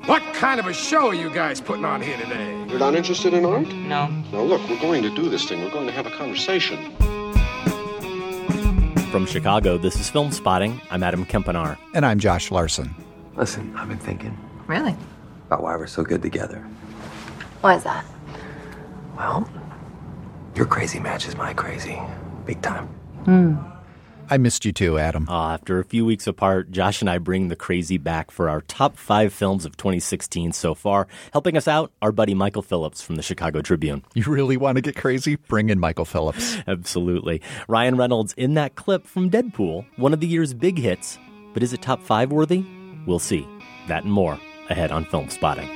What kind of a show are you guys putting on here today? You're not interested in art? No. Now look, we're going to do this thing. We're going to have a conversation. From Chicago, this is Film Spotting. I'm Adam Kempenaar. And I'm Josh Larson. Listen, I've been thinking. Really? About why we're so good together. Why is that? Well, your crazy matches my crazy. Big time. I missed you too, Adam. After a few weeks apart, Josh and I bring the crazy back for our top 5 films of 2016 so far. Helping us out, our buddy Michael Phillips from the Chicago Tribune. You really want to get crazy? Bring in Michael Phillips. Absolutely. Ryan Reynolds in that clip from Deadpool, one of the year's big hits. But is it top 5 worthy? We'll see. That and more ahead on Film Spotting.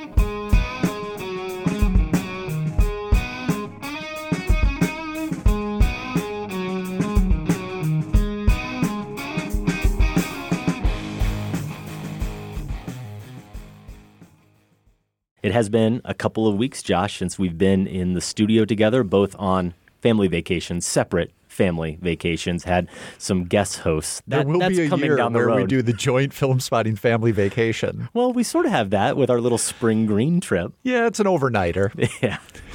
It has been a couple of weeks, Josh, since we've been in the studio together, both on family vacations, separate family vacations, had some guest hosts. There will be a year where we do the joint Film Spotting family vacation. Well, we sort of have that with our little spring green trip. Yeah, it's an overnighter. Yeah.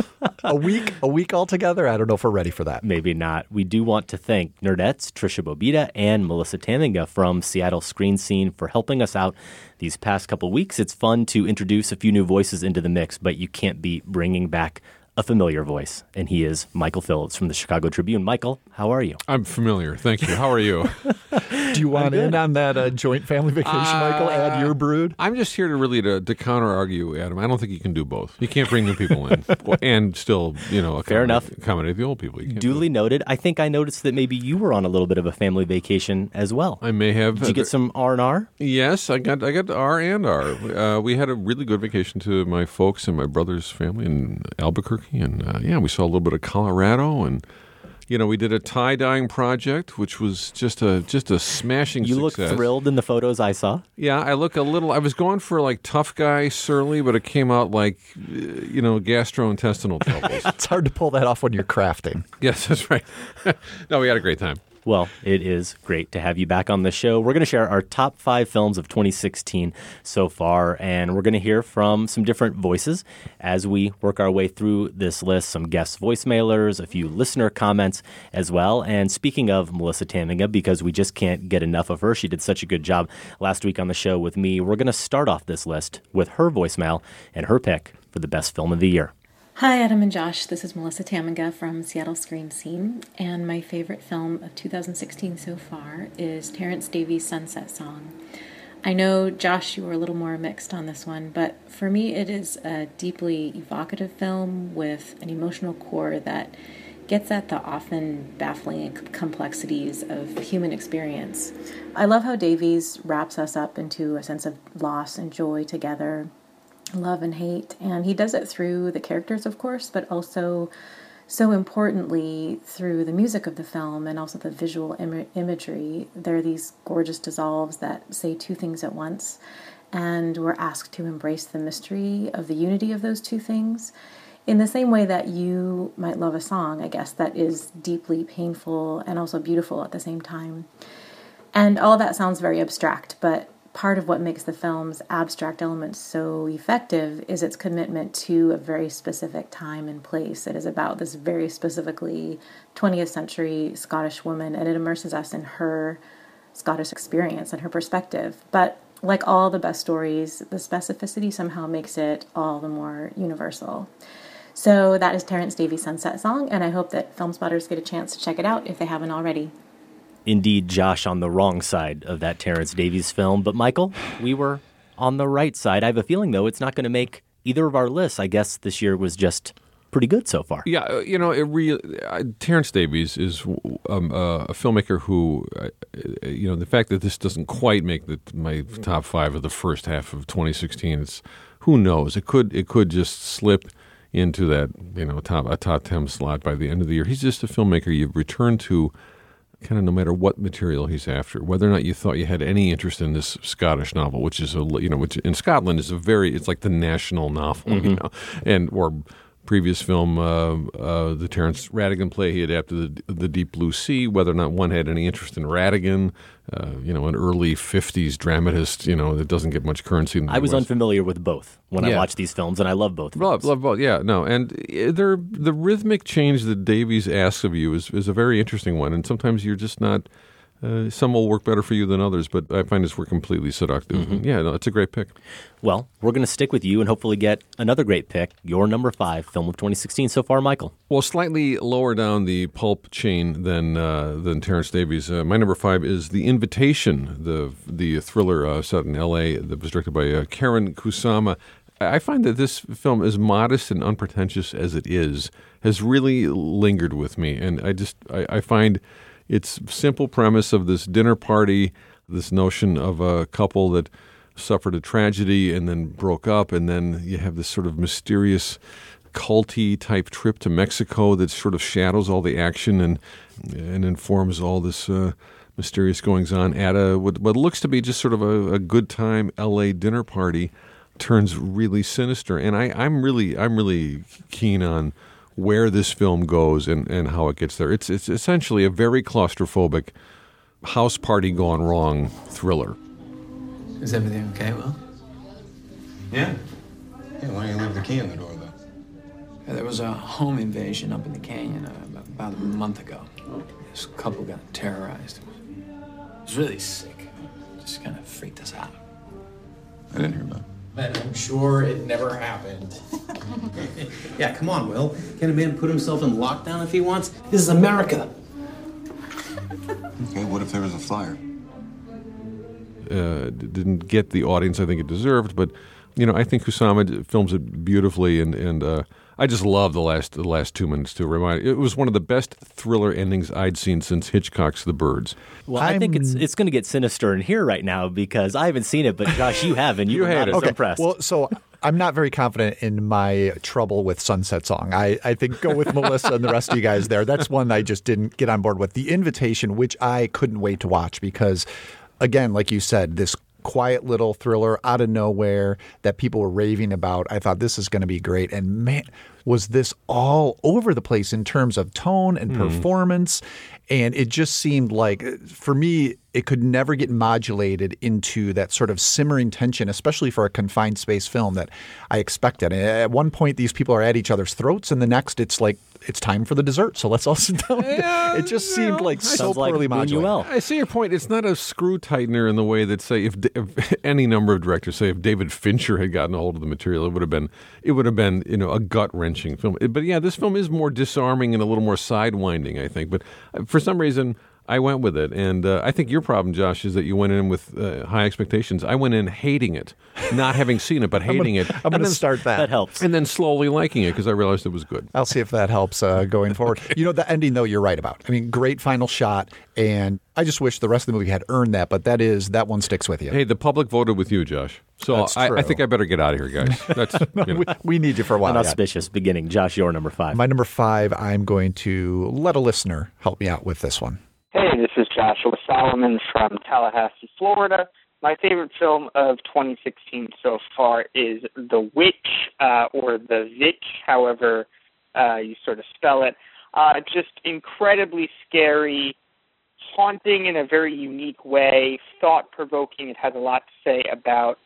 a week altogether. I don't know if we're ready for that. Maybe not. We do want to thank Nerdettes, Trisha Bobita, and Melissa Taminga from Seattle Screen Scene for helping us out these past couple weeks. It's fun to introduce a few new voices into the mix, but you can't beat bringing back a familiar voice, and he is Michael Phillips from the Chicago Tribune. Michael, how are you? I'm familiar. Thank you. How are you? Do you want in on that joint family vacation, Michael? Add your brood? I'm just here to counter-argue, Adam. I don't think you can do both. You can't bring new people in and still, Fair enough. Accommodate the old people. Duly noted. I think I noticed that maybe you were on a little bit of a family vacation as well. I may have. Did you get some R&R? Yes, I got R and R. We had a really good vacation to my folks and my brother's family in Albuquerque. And we saw a little bit of Colorado, and we did a tie-dyeing project, which was just a smashing success. You look thrilled in the photos I saw. Yeah, I look a little. I was going for like tough guy, surly, but it came out like gastrointestinal troubles. It's hard to pull that off when you're crafting. Yes, that's right. No, we had a great time. Well, it is great to have you back on the show. We're going to share our top 5 films of 2016 so far, and we're going to hear from some different voices as we work our way through this list. Some guest voicemailers, a few listener comments as well. And speaking of Melissa Taminga, because we just can't get enough of her, she did such a good job last week on the show with me. We're going to start off this list with her voicemail and her pick for the best film of the year. Hi, Adam and Josh. This is Melissa Taminga from Seattle Screen Scene, and my favorite film of 2016 so far is Terrence Davies' Sunset Song. I know, Josh, you were a little more mixed on this one, but for me it is a deeply evocative film with an emotional core that gets at the often baffling complexities of human experience. I love how Davies wraps us up into a sense of loss and joy together, love and hate, and he does it through the characters, of course, but also so importantly through the music of the film and also the visual imagery. There are these gorgeous dissolves that say two things at once, and we're asked to embrace the mystery of the unity of those two things in the same way that you might love a song, I guess, that is deeply painful and also beautiful at the same time. And all of that sounds very abstract, but part of what makes the film's abstract elements so effective is its commitment to a very specific time and place. It is about this very specifically 20th century Scottish woman, and it immerses us in her Scottish experience and her perspective. But like all the best stories, the specificity somehow makes it all the more universal. So that is Terrence Davies' Sunset Song, and I hope that film spotters get a chance to check it out if they haven't already. Indeed, Josh on the wrong side of that Terrence Davies film. But Michael, we were on the right side. I have a feeling, though, it's not going to make either of our lists. I guess this year was just pretty good so far. Yeah, Terrence Davies is a filmmaker who, the fact that this doesn't quite make my top 5 of the first half of 2016, it's who knows? It could just slip into that a top 10 slot by the end of the year. He's just a filmmaker you return to kind of no matter what material he's after, whether or not you thought you had any interest in this Scottish novel, which is which in Scotland is it's like the national novel, or previous film, the Terrence Rattigan play. He adapted the Deep Blue Sea. Whether or not one had any interest in Rattigan, an early 50s dramatist, that doesn't get much currency in the I was US. unfamiliar with both when I watched these films, and I love both films. Love both, yeah, no. And the rhythmic change that Davies asks of you is a very interesting one, and sometimes you're just not... some will work better for you than others, but I find this work completely seductive. Mm-hmm. Yeah, no, it's a great pick. Well, we're going to stick with you and hopefully get another great pick, your number 5 film of 2016 so far, Michael. Well, slightly lower down the pulp chain than Terrence Davies. My number 5 is The Invitation, the thriller set in L.A. that was directed by Karen Kusama. I find that this film, as modest and unpretentious as it is, has really lingered with me, and I find its simple premise of this dinner party, this notion of a couple that suffered a tragedy and then broke up, and then you have this sort of mysterious culty type trip to Mexico that sort of shadows all the action and informs all this mysterious goings on at what looks to be just sort of a good time LA dinner party turns really sinister. And I'm really keen on where this film goes and how it gets there. It's essentially a very claustrophobic house party gone wrong thriller. Is everything okay, Will? Yeah. Why don't you leave the key in the door, though? Yeah, there was a home invasion up in the canyon about a month ago. This couple got terrorized. It was really sick. It just kind of freaked us out. I didn't hear about it. And I'm sure it never happened. Yeah, come on, Will. Can a man put himself in lockdown if he wants? This is America. Okay, what if there was a fire? Didn't get the audience I think it deserved, but I think Kusama films it beautifully, and I just love the last 2 minutes too. It was one of the best thriller endings I'd seen since Hitchcock's The Birds. Well, I think it's going to get sinister in here right now because I haven't seen it, but Josh, you have, and you were not as impressed. Well, so I'm not very confident in my trouble with Sunset Song. I think go with Melissa and the rest of you guys there. That's one I just didn't get on board with. The Invitation, which I couldn't wait to watch because, again, like you said, this quiet little thriller out of nowhere that people were raving about. I thought this is going to be great. And man, was this all over the place in terms of tone and performance. And it just seemed like, for me, it could never get modulated into that sort of simmering tension, especially for a confined space film that I expected. And at one point, these people are at each other's throats, and the next, it's like, it's time for the dessert, so let's all sit down. Yeah, it just seemed like so poorly modulated. I see your point. It's not a screw tightener in the way that, say, if any number of directors, say if David Fincher had gotten a hold of the material, it would have been a gut-wrenching film. But yeah, this film is more disarming and a little more sidewinding, I think. But for some reason, I went with it, and I think your problem, Josh, is that you went in with high expectations. I went in hating it, not having seen it, but hating it. I'm going to start that. That helps. And then slowly liking it because I realized it was good. I'll see if that helps going forward. The ending, though, you're right about. I mean, great final shot, and I just wish the rest of the movie had earned that, but that one sticks with you. Hey, the public voted with you, Josh. So I think I better get out of here, guys. That's we need you for a while. An auspicious beginning. Josh, your number 5. My number 5, I'm going to let a listener help me out with this one. Hey, this is Joshua Solomon from Tallahassee, Florida. My favorite film of 2016 so far is The Witch, or The Vitch, however you sort of spell it. Just incredibly scary, haunting in a very unique way, thought-provoking. It has a lot to say about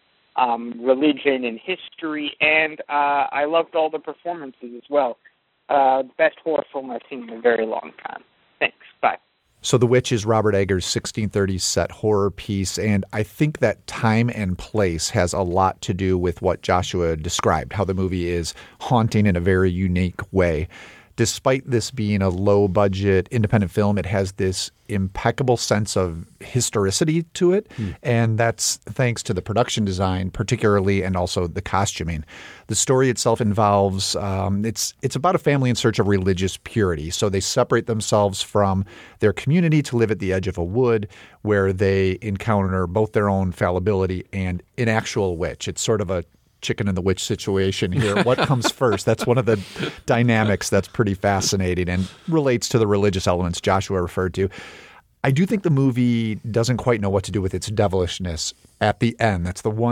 religion and history, and I loved all the performances as well. The best horror film I've seen in a very long time. Thanks. Bye. So The Witch is Robert Eggers' 1630s set horror piece, and I think that time and place has a lot to do with what Joshua described, how the movie is haunting in a very unique way. Despite this being a low-budget independent film, it has this impeccable sense of historicity to it, and that's thanks to the production design particularly and also the costuming. The story itself involves it's about a family in search of religious purity. So they separate themselves from their community to live at the edge of a wood where they encounter both their own fallibility and an actual witch. It's sort of a chicken and the witch situation here. What comes first? That's one of the dynamics that's pretty fascinating and relates to the religious elements Joshua referred to. I do think the movie doesn't quite know what to do with its devilishness at the end. That's the one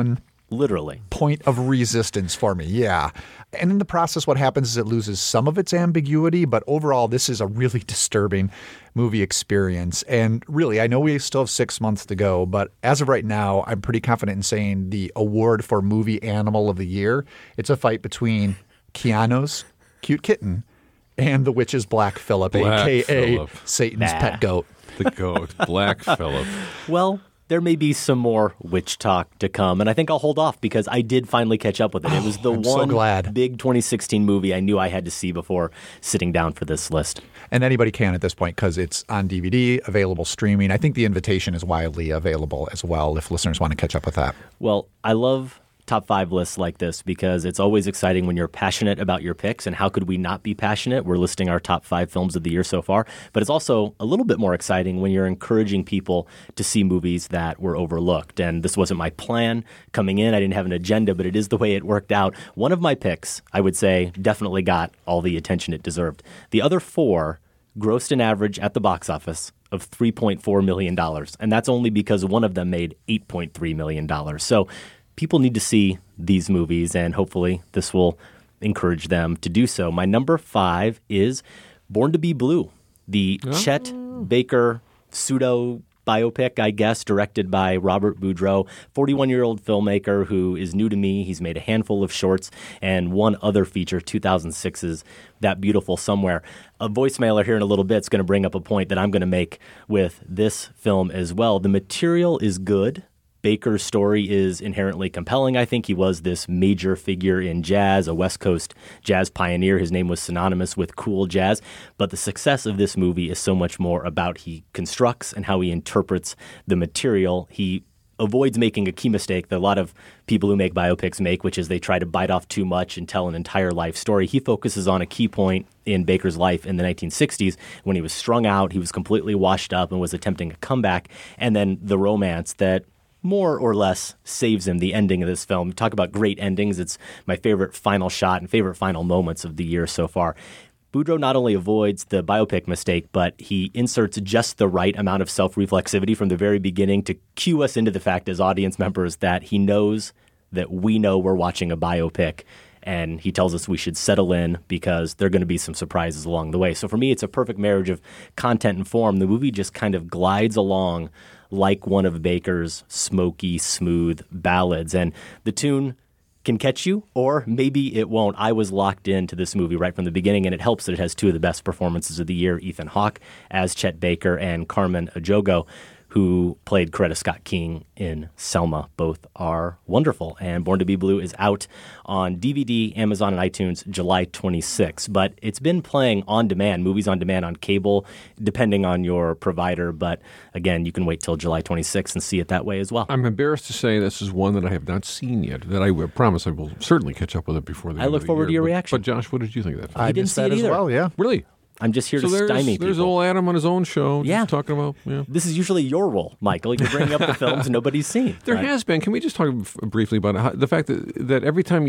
Literally. point of resistance for me, yeah. And in the process, what happens is it loses some of its ambiguity, but overall, this is a really disturbing movie experience. And really, I know we still have 6 months to go, but as of right now, I'm pretty confident in saying the award for Movie Animal of the Year, it's a fight between Keanu's Cute Kitten and the witch's Black Phillip, a.k.a. Phillip. Satan's pet goat. The goat, Black Phillip. Well, there may be some more witch talk to come, and I think I'll hold off because I did finally catch up with it. It was the I'm so one glad. big 2016 movie I knew I had to see before sitting down for this list. And anybody can at this point because it's on DVD, available streaming. I think The Invitation is widely available as well if listeners want to catch up with that. Well, I love top 5 lists like this because it's always exciting when you're passionate about your picks, and how could we not be passionate? We're listing our top 5 films of the year so far, but it's also a little bit more exciting when you're encouraging people to see movies that were overlooked. And this wasn't my plan coming in. I didn't have an agenda, but it is the way it worked out. One of my picks, I would say, definitely got all the attention it deserved. The other 4 grossed an average at the box office of $3.4 million, and that's only because one of them made $8.3 million. So people need to see these movies, and hopefully this will encourage them to do so. My number 5 is Born to Be Blue, the Chet Baker pseudo biopic, I guess, directed by Robert Boudreau, 41-year-old filmmaker who is new to me. He's made a handful of shorts and one other feature, 2006's That Beautiful Somewhere. A voicemailer here in a little bit is going to bring up a point that I'm going to make with this film as well. The material is good. Baker's story is inherently compelling. I think he was this major figure in jazz, a West Coast jazz pioneer. His name was synonymous with cool jazz. But the success of this movie is so much more about he constructs and how he interprets the material. He avoids making a key mistake that a lot of people who make biopics make, which is they try to bite off too much and tell an entire life story. He focuses on a key point in Baker's life in the 1960s when he was strung out, he was completely washed up and was attempting a comeback, and then the romance that more or less saves him, the ending of this film. Talk about great endings. It's my favorite final shot and favorite final moments of the year so far. Boudreau not only avoids the biopic mistake, but he inserts just the right amount of self-reflexivity from the very beginning to cue us into the fact as audience members that he knows that we know we're watching a biopic, and he tells us we should settle in because there are going to be some surprises along the way. So for me, it's a perfect marriage of content and form. The movie just kind of glides along like one of Baker's smoky, smooth ballads. And the tune can catch you, or maybe it won't. I was locked into this movie right from the beginning, and it helps that it has 2 of the best performances of the year, Ethan Hawke as Chet Baker and Carmen Ejogo, who played Coretta Scott King in Selma. Both are wonderful. And Born to Be Blue is out on DVD, Amazon, and iTunes July 26. But it's been playing on demand, movies on demand on cable, depending on your provider. But again, you can wait till July 26 and see it that way as well. I'm embarrassed to say this is one that I have not seen yet, that I promise I will certainly catch up with it before the end of the year. I look forward to your reaction. But Josh, what did you think of that film? I didn't missed see that it as either. well, yeah. Really? I'm just here to stymie people. There's old Adam on his own show, Yeah. just talking about, This is usually your role, Michael. You're bringing up the films nobody's seen. There right? has been. Can we just talk briefly about the fact that every time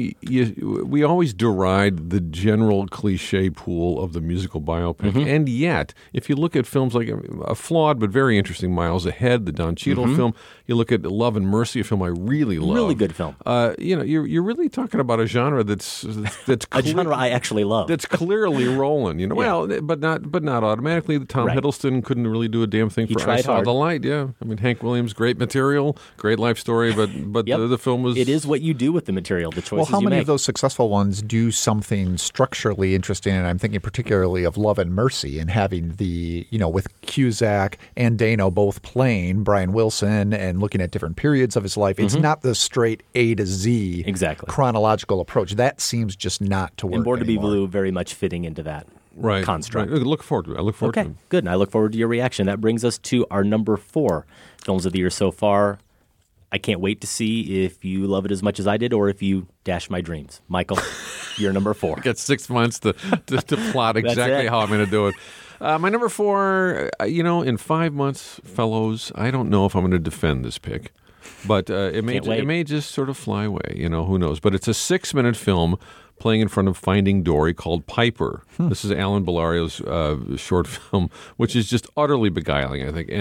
we always deride the general cliche pool of the musical biopic, and yet if you look at films like a flawed but very interesting Miles Ahead, the Don Cheadle film, you look at Love and Mercy, a film I really love, really good film. You're really talking about a genre that's a genre I actually love. That's clearly rolling. Well, but not automatically. Tom Right. Hiddleston couldn't really do a damn thing He for I tried Saw hard. the Light. Yeah, I mean Hank Williams, great material, great life story, but Yep. the film was. It is what you do with the material, the choices Well, how you many make. of those successful ones do something structurally interesting? And I'm thinking particularly of Love and Mercy and having with Cusack and Dano both playing Brian Wilson and looking at different periods of his life. It's not the straight A to Z chronological approach. That seems just not to work And Born to Be anymore. Blue very much fitting into that construct. Right. Look forward to it. I look forward to Okay, it. good. And I look forward to your reaction. That brings us to our number 4 films of the year so far. I can't wait to see if you love it as much as I did or if you dash my dreams. Michael, you're number 4. I got 6 months to plot exactly how I'm going to do it. My number 4, in 5 months, fellows, I don't know if I'm going to defend this pick. But it may just sort of fly away. Who knows? But it's a 6-minute film playing in front of Finding Dory called Piper. This is Alan Bellario's short film, which is just utterly beguiling, I think. And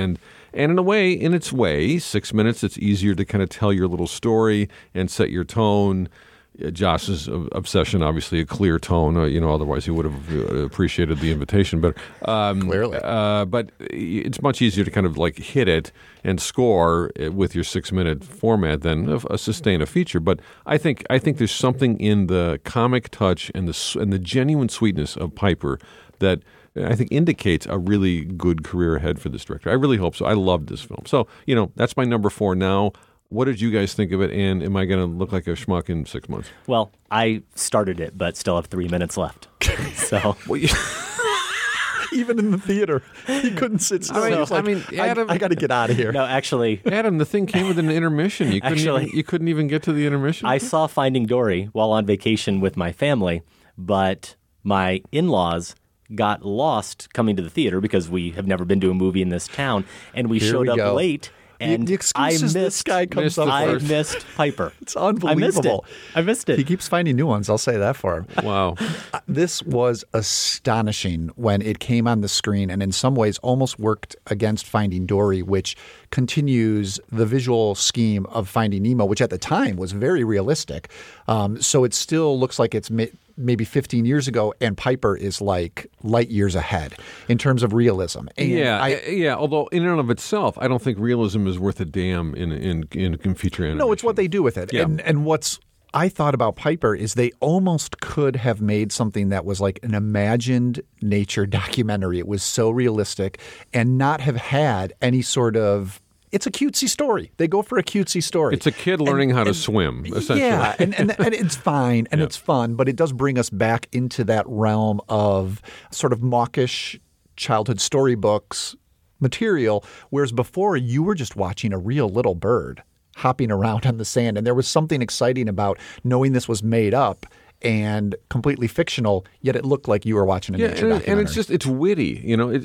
And in its way, 6 minutes, it's easier to kind of tell your little story and set your tone. Josh's obsession, obviously, a clear tone. Otherwise he would have appreciated the invitation better. Clearly, but it's much easier to kind of like hit it and score with your 6 minute format than sustain a feature. But I think there's something in the comic touch and the genuine sweetness of Piper that I think indicates a really good career ahead for this director. I really hope so. I loved this film. So that's my number 4 now. What did you guys think of it, and am I going to look like a schmuck in 6 months? Well, I started it, but still have 3 minutes left. So, even in the theater, he couldn't sit still. Adam, I got to get out of here. No, actually, Adam, the thing came with an intermission. You couldn't even get to the intermission. I saw Finding Dory while on vacation with my family, but my in-laws got lost coming to the theater because we have never been to a movie in this town, and we showed up late. And the excuses this guy comes up I missed Piper. It's unbelievable. I missed it. He keeps finding new ones. I'll say that for him. Wow. This was astonishing when it came on the screen, and in some ways almost worked against Finding Dory, which continues the visual scheme of Finding Nemo, which at the time was very realistic. So it still looks like it's maybe 15 years ago, and Piper is like light years ahead in terms of realism. And although in and of itself, I don't think realism is worth a damn in feature animation. No, it's what they do with it. Yeah. And what's I thought about Piper is they almost could have made something that was like an imagined nature documentary. It was so realistic and not have had any sort of – it's a cutesy story. They go for a cutesy story. It's a kid learning how to swim, essentially. Yeah, and it's fine and it's fun, but it does bring us back into that realm of sort of mawkish childhood storybooks material, whereas before you were just watching a real little bird hopping around on the sand. And there was something exciting about knowing this was made up and completely fictional, yet it looked like you were watching a nature documentary. And it's witty,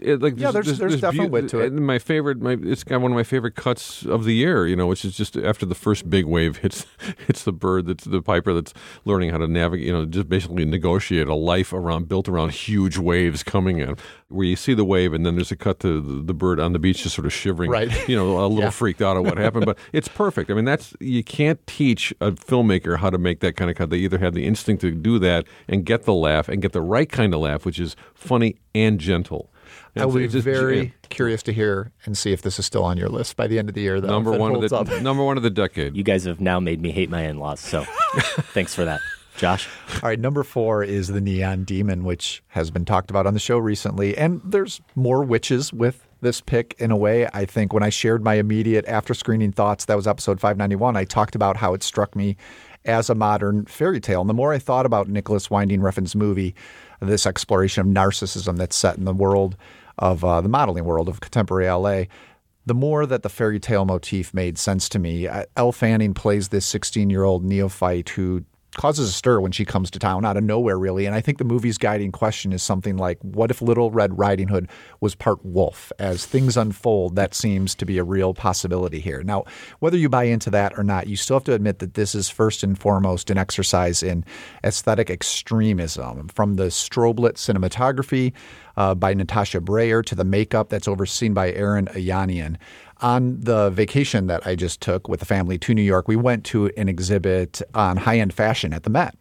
there's definitely wit to it. It's got one of my favorite cuts of the year, which is just after the first big wave hits the bird, that's the Piper that's learning how to navigate, just basically negotiate a life built around huge waves coming in, where you see the wave and then there's a cut to the bird on the beach just sort of shivering, right. A little freaked out at what happened, but it's perfect. I mean, you can't teach a filmmaker how to make that kind of cut. They either have the instinct to do that and get the laugh and get the right kind of laugh, which is funny and gentle. I will be very curious to hear and see if this is still on your list by the end of the year. Though, number one of the decade. You guys have now made me hate my in-laws, so thanks for that. Josh? All right, number 4 is The Neon Demon, which has been talked about on the show recently. And there's more witches with this pick in a way. I think when I shared my immediate after-screening thoughts, that was episode 591, I talked about how it struck me as a modern fairy tale. And the more I thought about Nicholas Winding Refn's movie, this exploration of narcissism that's set in the world of the modeling world of contemporary LA, the more that the fairy tale motif made sense to me. Elle Fanning plays this 16-year-old neophyte who causes a stir when she comes to town out of nowhere, really. And I think the movie's guiding question is something like, what if Little Red Riding Hood was part wolf? As things unfold, that seems to be a real possibility here. Now, whether you buy into that or not, you still have to admit that this is first and foremost an exercise in aesthetic extremism, from the strobe-lit cinematography by Natasha Breyer to the makeup that's overseen by Aaron Ayanian. On the vacation that I just took with the family to New York, we went to an exhibit on high-end fashion at the Met.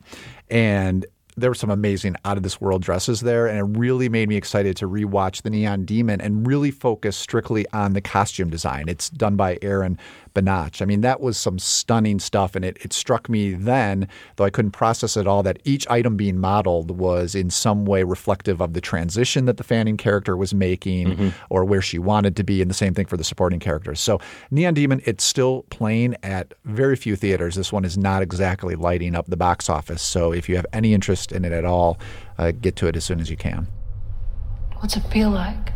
And there were some amazing out-of-this-world dresses there, and it really made me excited to rewatch The Neon Demon and really focus strictly on the costume design. It's done by Aaron Benach. I mean, that was some stunning stuff, and it struck me then, though I couldn't process it all, that each item being modeled was in some way reflective of the transition that the Fanning character was making or where she wanted to be, and the same thing for the supporting characters. So Neon Demon, it's still playing at very few theaters. This one is not exactly lighting up the box office, so if you have any interest in it at all, get to it as soon as you can. What's it feel like?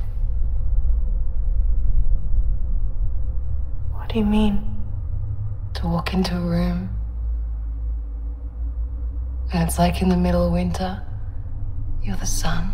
What do you mean? To walk into a room and it's like in the middle of winter, you're the sun.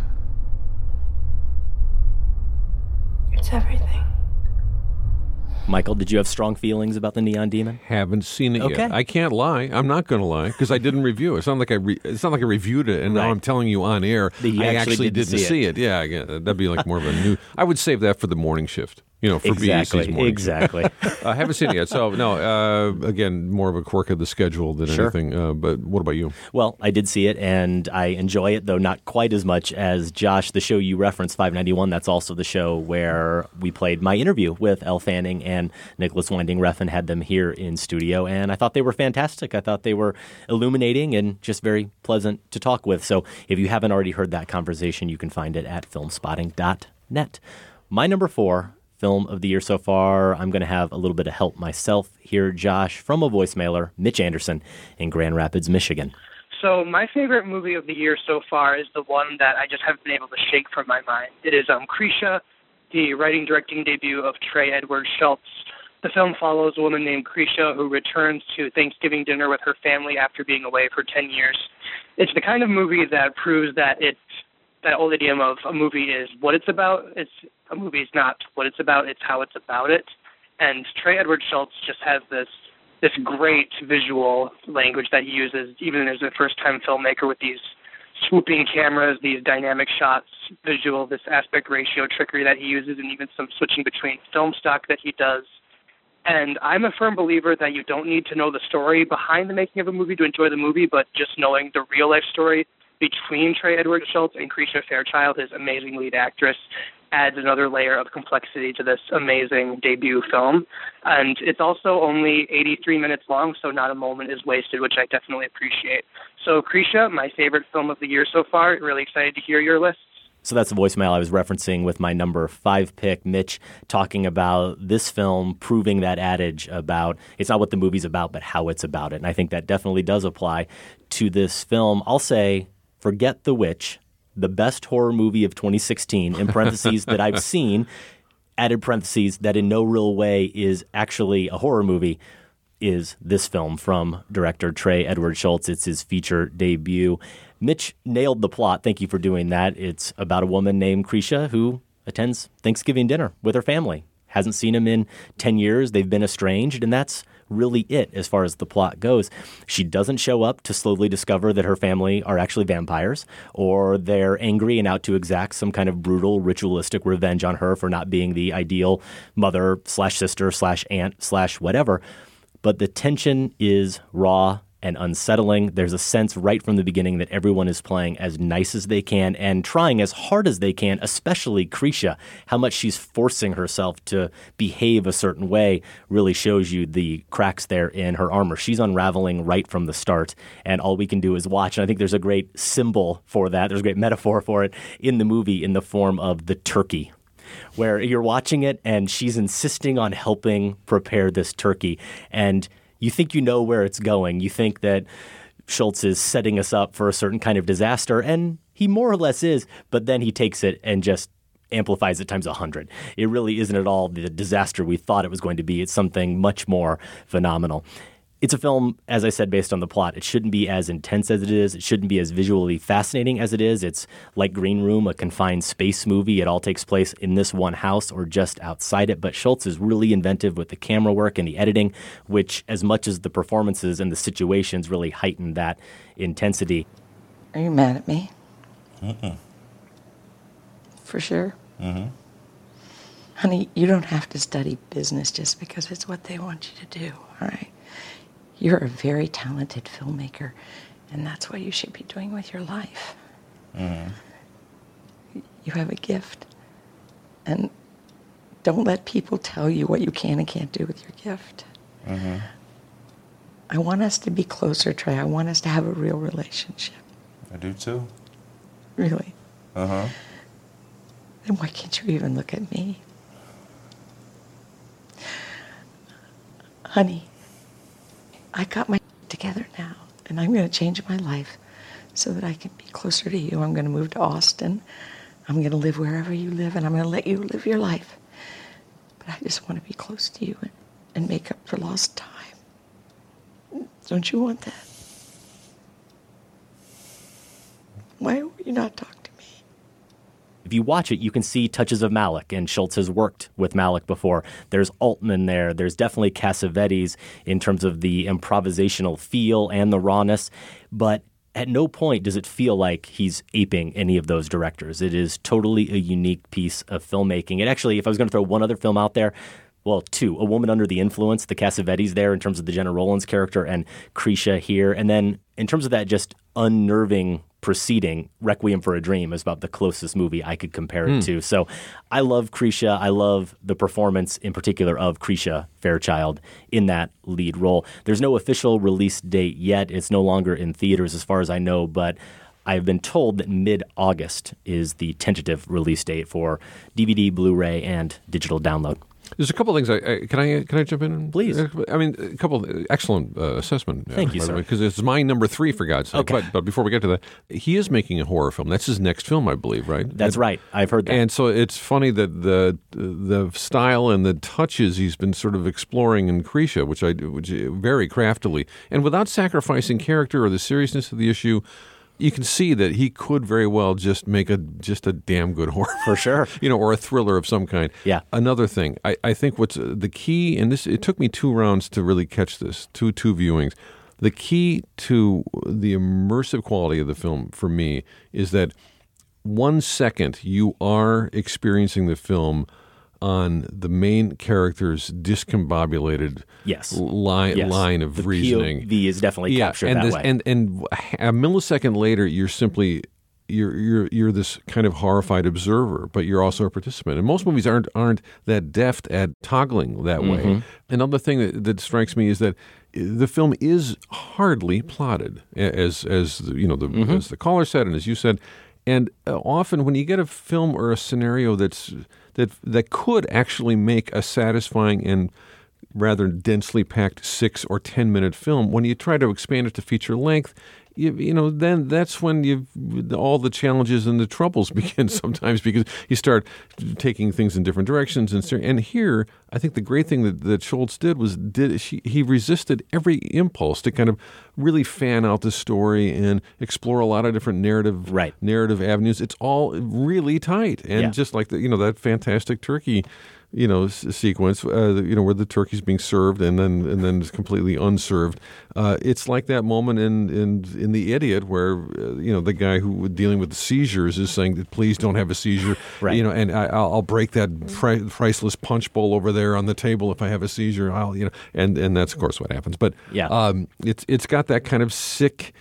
It's everything. Michael, did you have strong feelings about The Neon Demon? Haven't seen it yet. I can't lie. I'm not going to lie because I didn't review it. It's not like I reviewed it and now I'm telling you on air I actually didn't see it. Yeah, that'd be like more of a new. I would save that for the morning shift. for BAC's morning. Exactly. I haven't seen it yet. So, no, again, more of a quirk of the schedule than anything. But what about you? Well, I did see it, and I enjoy it, though not quite as much as Josh. The show you referenced, 591, that's also the show where we played my interview with Elle Fanning and Nicholas Winding Refn, had them here in studio, and I thought they were fantastic. I thought they were illuminating and just very pleasant to talk with. So if you haven't already heard that conversation, you can find it at filmspotting.net. My number 4 film of the year so far, I'm going to have a little bit of help myself here, Josh, from a voicemailer, Mitch Anderson in Grand Rapids, Michigan. So my favorite movie of the year so far is the one that I just haven't been able to shake from my mind. It is Krisha, the writing-directing debut of Trey Edward Schultz. The film follows a woman named Krisha who returns to Thanksgiving dinner with her family after being away for 10 years. It's the kind of movie that proves that that old idiom of a movie is what it's about. A movie is not what it's about, it's how it's about it. And Trey Edward Schultz just has this great visual language that he uses, even as a first-time filmmaker, with these swooping cameras, these dynamic shots, this aspect ratio trickery that he uses, and even some switching between film stock that he does. And I'm a firm believer that you don't need to know the story behind the making of a movie to enjoy the movie, but just knowing the real-life story between Trey Edward Schultz and Krisha Fairchild, his amazing lead actress, adds another layer of complexity to this amazing debut film. And it's also only 83 minutes long, so not a moment is wasted, which I definitely appreciate. So Krisha, my favorite film of the year so far. Really excited to hear your list. So that's the voicemail I was referencing with my number 5 pick, Mitch, talking about this film, proving that adage about it's not what the movie's about, but how it's about it. And I think that definitely does apply to this film. I'll say, forget The Witch, the best horror movie of 2016, in parentheses, that I've seen, added parentheses, that in no real way is actually a horror movie, is this film from director Trey Edward Schultz. It's his feature debut. Mitch nailed the plot. Thank you for doing that. It's about a woman named Krisha who attends Thanksgiving dinner with her family. Hasn't seen him in 10 years. They've been estranged, and that's really it as far as the plot goes. She doesn't show up to slowly discover that her family are actually vampires, or they're angry and out to exact some kind of brutal ritualistic revenge on her for not being the ideal mother / sister / aunt / whatever. But the tension is raw and unsettling. There's a sense right from the beginning that everyone is playing as nice as they can and trying as hard as they can, especially Krisha. How much she's forcing herself to behave a certain way really shows you the cracks there in her armor. She's unraveling right from the start, and all we can do is watch. And I think there's a great symbol for that. There's a great metaphor for it in the movie in the form of the turkey, where you're watching it and she's insisting on helping prepare this turkey. And you think you know where it's going. You think that Schultz is setting us up for a certain kind of disaster, and he more or less is, but then he takes it and just amplifies it times 100. It really isn't at all the disaster we thought it was going to be. It's something much more phenomenal. It's a film, as I said, based on the plot. It shouldn't be as intense as it is. It shouldn't be as visually fascinating as it is. It's like Green Room, a confined space movie. It all takes place in this one house or just outside it. But Schultz is really inventive with the camera work and the editing, which, as much as the performances and the situations, really heighten that intensity. Are you mad at me? Mm-mm. For sure? Mm-hmm. Honey, you don't have to study business just because it's what they want you to do, all right? You're a very talented filmmaker, and that's what you should be doing with your life. Mm-hmm. You have a gift, and don't let people tell you what you can and can't do with your gift. Mm-hmm. I want us to be closer, Trey. I want us to have a real relationship. I do too. Really? Uh-huh. Then why can't you even look at me? Honey, I got my together now, and I'm going to change my life so that I can be closer to you. I'm going to move to Austin. I'm going to live wherever you live, and I'm going to let you live your life. But I just want to be close to you and make up for lost time. Don't you want that? Why will you not talk to me? If you watch it, you can see touches of Malick, and Schultz has worked with Malick before. There's Altman there. There's definitely Cassavetes in terms of the improvisational feel and the rawness. But at no point does it feel like he's aping any of those directors. It is totally a unique piece of filmmaking. And actually, if I was going to throw one other film out there, well, two, A Woman Under the Influence, the Cassavetes there in terms of the Jenna Rollins character, and Krisha here. And then in terms of that just unnerving proceeding, Requiem for a Dream is about the closest movie I could compare it to. So I love Krisha. I love the performance in particular of Krisha Fairchild in that lead role. There's no official release date yet. It's no longer in theaters as far as I know, but I've been told that mid-August is the tentative release date for DVD, Blu-ray, and digital download. There's a couple of things. Can I jump in? Please. I mean, a couple excellent assessment. Thank you, sir. Because it's my number 3, for God's sake. Okay. But before we get to that, he is making a horror film. That's his next film, I believe, right? That's right. I've heard that. And so it's funny that the style and the touches he's been sort of exploring in Krisha, which very craftily, and without sacrificing character or the seriousness of the issue. You can see that he could very well just make a damn good horror. For sure. Or a thriller of some kind. Yeah. Another thing, I think what's the key, and it took me 2 rounds to really catch this, two viewings. The key to the immersive quality of the film for me is that 1 second you are experiencing the film on the main character's discombobulated line of reasoning. POV is definitely captured that way. And a millisecond later, you're simply you're this kind of horrified observer, but you're also a participant. And most movies aren't that deft at toggling that way. Another thing that strikes me is that the film is hardly plotted, as the caller said and as you said. And often when you get a film or a scenario that could actually make a satisfying and rather densely packed 6 or 10 minute film, when you try to expand it to feature length, then that's when all the challenges and the troubles begin sometimes, because you start taking things in different directions. And here, I think the great thing that Schultz did was he resisted every impulse to kind of really fan out the story and explore a lot of different narrative avenues. It's all really tight, and just like that fantastic turkey sequence, where the turkey's being served and then it's completely unserved. It's like that moment in The Idiot where the guy who was dealing with the seizures is saying that please don't have a seizure, right? And I'll break that priceless punch bowl over there on the table if I have a seizure. And that's of course what happens. But it's got that kind of sick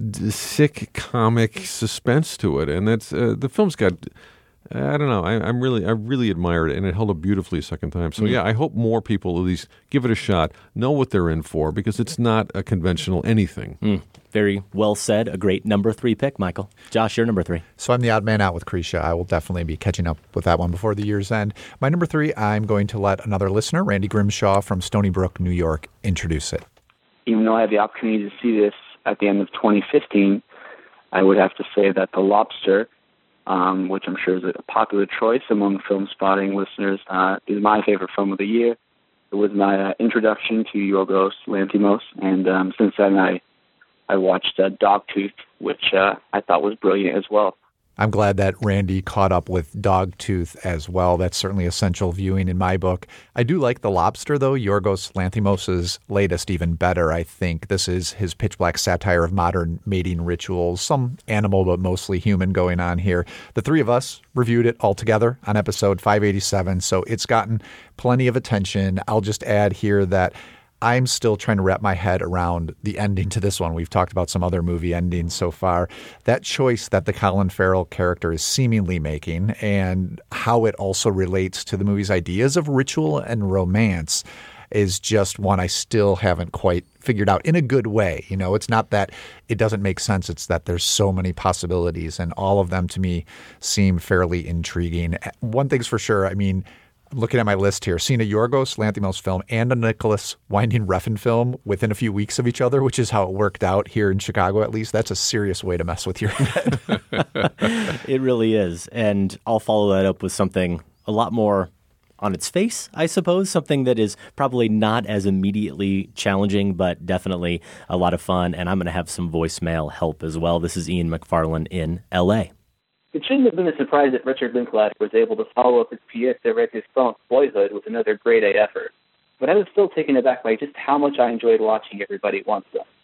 comic suspense to it, and that's the film's got. I don't know. I really admired it, and it held up beautifully a second time. So I hope more people at least give it a shot, know what they're in for, because it's not a conventional anything. Very well said. A great number 3 pick, Michael. Josh, your number 3. So I'm the odd man out with Krisha. I will definitely be catching up with that one before the year's end. My number 3, I'm going to let another listener, Randy Grimshaw from Stony Brook, New York, introduce it. Even though I had the opportunity to see this at the end of 2015, I would have to say that The Lobster, which I'm sure is a popular choice among film spotting listeners, is my favorite film of the year. It was my introduction to Yorgos Lanthimos, and since then I watched Dogtooth, which I thought was brilliant as well. I'm glad that Randy caught up with Dogtooth as well. That's certainly essential viewing in my book. I do like The Lobster, though. Yorgos Lanthimos' latest even better, I think. This is his pitch-black satire of modern mating rituals. Some animal, but mostly human going on here. The three of us reviewed it all together on episode 587, so it's gotten plenty of attention. I'll just add here that I'm still trying to wrap my head around the ending to this one. We've talked about some other movie endings so far. That choice that the Colin Farrell character is seemingly making and how it also relates to the movie's ideas of ritual and romance is just one I still haven't quite figured out in a good way. It's not that it doesn't make sense. It's that there's so many possibilities, and all of them to me seem fairly intriguing. One thing's for sure, looking at my list here, seeing a Yorgos Lanthimos film and a Nicholas Winding Refn film within a few weeks of each other, which is how it worked out here in Chicago at least, that's a serious way to mess with your head. It really is. And I'll follow that up with something a lot more on its face, I suppose, something that is probably not as immediately challenging, but definitely a lot of fun. And I'm going to have some voicemail help as well. This is Ian McFarlane in L.A. It shouldn't have been a surprise that Richard Linklater was able to follow up his pièce de résistance, Boyhood, with another grade-A effort. But I was still taken aback by just how much I enjoyed watching Everybody Wants Them.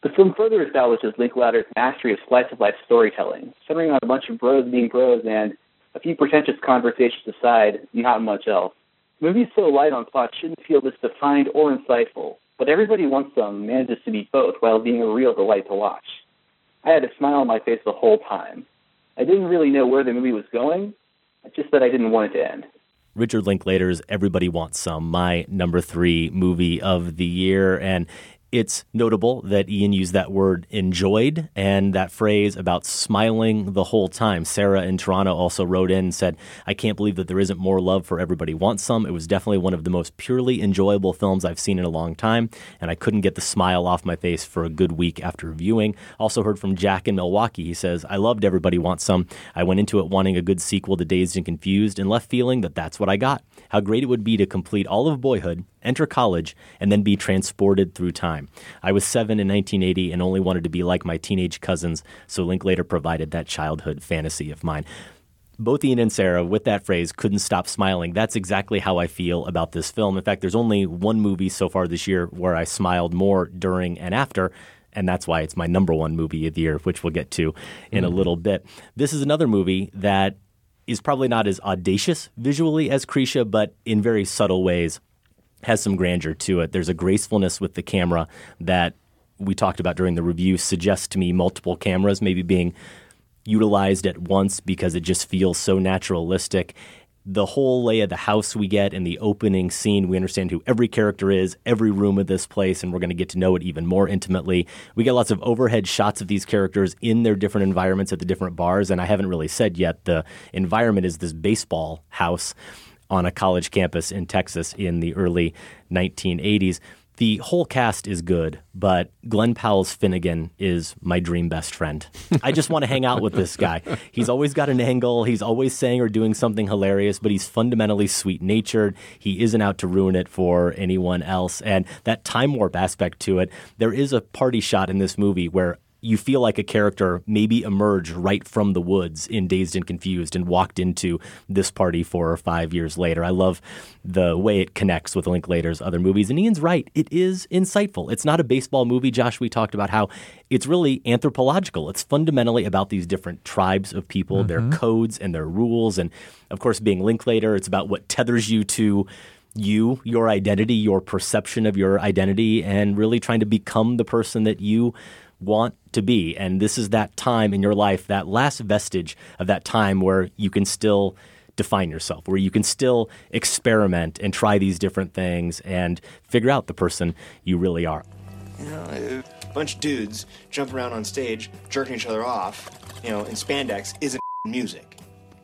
The film further establishes Linklater's mastery of slice-of-life storytelling, centering on a bunch of bros being bros and, a few pretentious conversations aside, not much else. The movie so light on plot shouldn't feel this defined or insightful, but Everybody Wants Some manages to be both while being a real delight to watch. I had a smile on my face the whole time. I didn't really know where the movie was going, just that I didn't want it to end. Richard Linklater's Everybody Wants Some, my number 3 movie of the year. And it's notable that Ian used that word enjoyed and that phrase about smiling the whole time. Sarah in Toronto also wrote in and said, I can't believe that there isn't more love for Everybody Wants Some. It was definitely one of the most purely enjoyable films I've seen in a long time, and I couldn't get the smile off my face for a good week after viewing. Also heard from Jack in Milwaukee. He says, I loved Everybody Wants Some. I went into it wanting a good sequel to Dazed and Confused and left feeling that that's what I got. How great it would be to complete all of boyhood, enter college, and then be transported through time. I was 7 in 1980 and only wanted to be like my teenage cousins, so Linklater provided that childhood fantasy of mine. Both Ian and Sarah, with that phrase, couldn't stop smiling. That's exactly how I feel about this film. In fact, there's only one movie so far this year where I smiled more during and after, and that's why it's my number 1 movie of the year, which we'll get to in a little bit. This is another movie that is probably not as audacious visually as Krisha, but in very subtle ways has some grandeur to it. There's a gracefulness with the camera that we talked about during the review, suggests to me multiple cameras maybe being utilized at once because it just feels so naturalistic. The whole lay of the house we get in the opening scene, we understand who every character is, every room of this place, and we're going to get to know it even more intimately. We get lots of overhead shots of these characters in their different environments at the different bars, and I haven't really said yet, the environment is this baseball house on a college campus in Texas in the early 1980s. The whole cast is good, but Glenn Powell's Finnegan is my dream best friend. I just want to hang out with this guy. He's always got an angle. He's always saying or doing something hilarious, but he's fundamentally sweet-natured. He isn't out to ruin it for anyone else. And that time warp aspect to it, there is a party shot in this movie where you feel like a character maybe emerged right from the woods in Dazed and Confused and walked into this party 4 or 5 years later. I love the way it connects with Linklater's other movies. And Ian's right. It is insightful. It's not a baseball movie. Josh, we talked about how it's really anthropological. It's fundamentally about these different tribes of people, their codes and their rules. And, of course, being Linklater, it's about what tethers you to you, your identity, your perception of your identity, and really trying to become the person that you want to be. And this is that time in your life, that last vestige of that time where you can still define yourself, where you can still experiment and try these different things and figure out the person you really are. You know, a bunch of dudes jump around on stage, jerking each other off, you know, in spandex isn't music.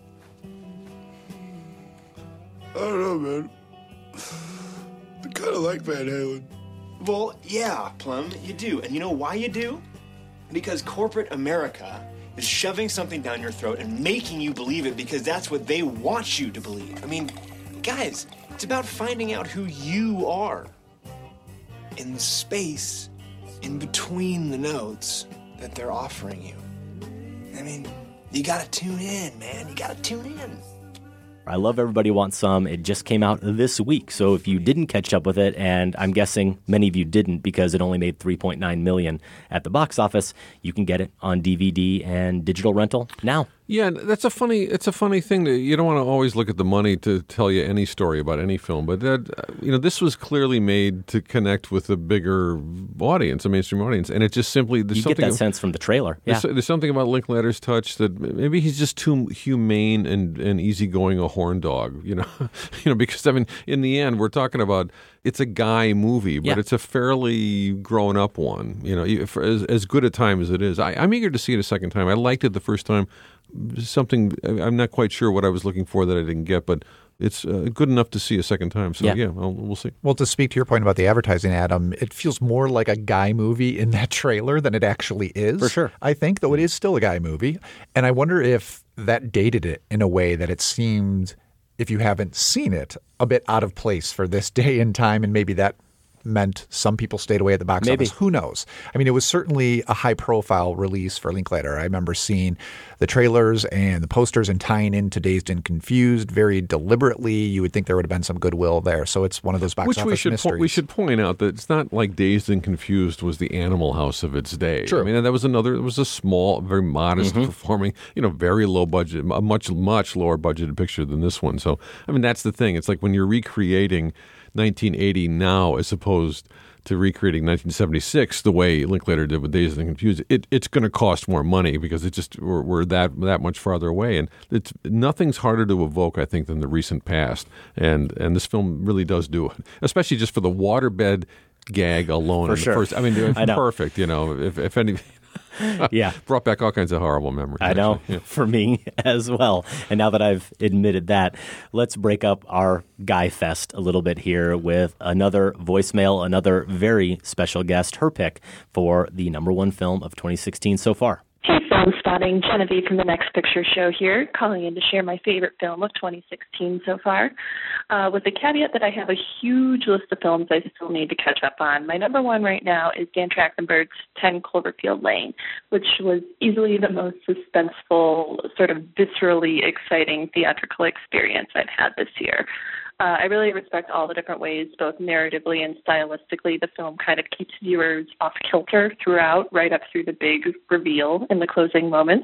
I don't know, man. I kind of like Van Halen. Well, yeah, Plum, you do. And you know why you do? Because corporate America is shoving something down your throat and making you believe it because that's what they want you to believe. I mean, guys, it's about finding out who you are in the space in between the notes that they're offering you. I mean, you gotta tune in, man. You gotta tune in. I love Everybody Wants Some. It just came out this week. So if you didn't catch up with it, and I'm guessing many of you didn't because it only made $3.9 million at the box office, you can get it on DVD and digital rental now. Yeah, it's a funny thing that you don't want to always look at the money to tell you any story about any film, but this was clearly made to connect with a bigger audience, a mainstream audience, and it just simply you get that sense from the trailer. Yeah. There's something about Linklater's touch that maybe he's just too humane and easygoing a horn dog, because I mean, in the end, we're talking about it's a guy movie, but it's a fairly grown up one, as good a time as it is. I'm eager to see it a second time. I liked it the first time. Something I'm not quite sure what I was looking for that I didn't get, but it's good enough to see a second time. So we'll see. Well, to speak to your point about the advertising, Adam, it feels more like a guy movie in that trailer than it actually is. For sure. I think, though it is still a guy movie. And I wonder if that dated it in a way that it seemed, if you haven't seen it, a bit out of place for this day and time, and maybe that meant some people stayed away at the box office. Who knows? I mean, it was certainly a high-profile release for Linklater. I remember seeing the trailers and the posters and tying into Dazed and Confused very deliberately. You would think there would have been some goodwill there. So it's one of those box office mysteries. We should point out that it's not like Dazed and Confused was the Animal House of its day. True. I mean, it was a small, very modest performing, very low budget, a much lower budgeted picture than this one. So, I mean, that's the thing. It's like when you're recreating 1980 now as opposed to recreating 1976 the way Linklater did with Dazed and Confused, it's going to cost more money because we're that much farther away, and nothing's harder to evoke, I think, than the recent past, and this film really does do it, especially just for the waterbed gag alone. For in sure. The first, I mean, it's I know. perfect. If any. Yeah. Brought back all kinds of horrible memories. I know, actually. Yeah. for me as well. And now that I've admitted that, let's break up our Guy Fest a little bit here with another voicemail, another very special guest, her pick for the number one film of 2016 so far. Hey, Film Spotting, Genevieve from the Next Picture Show here, calling in to share my favorite film of 2016 so far, with the caveat that I have a huge list of films I still need to catch up on. My number one right now is Dan Trachtenberg's 10 Cloverfield Lane, which was easily the most suspenseful, sort of viscerally exciting theatrical experience I've had this year. I really respect all the different ways, both narratively and stylistically, the film kind of keeps viewers off kilter throughout, right up through the big reveal in the closing moments.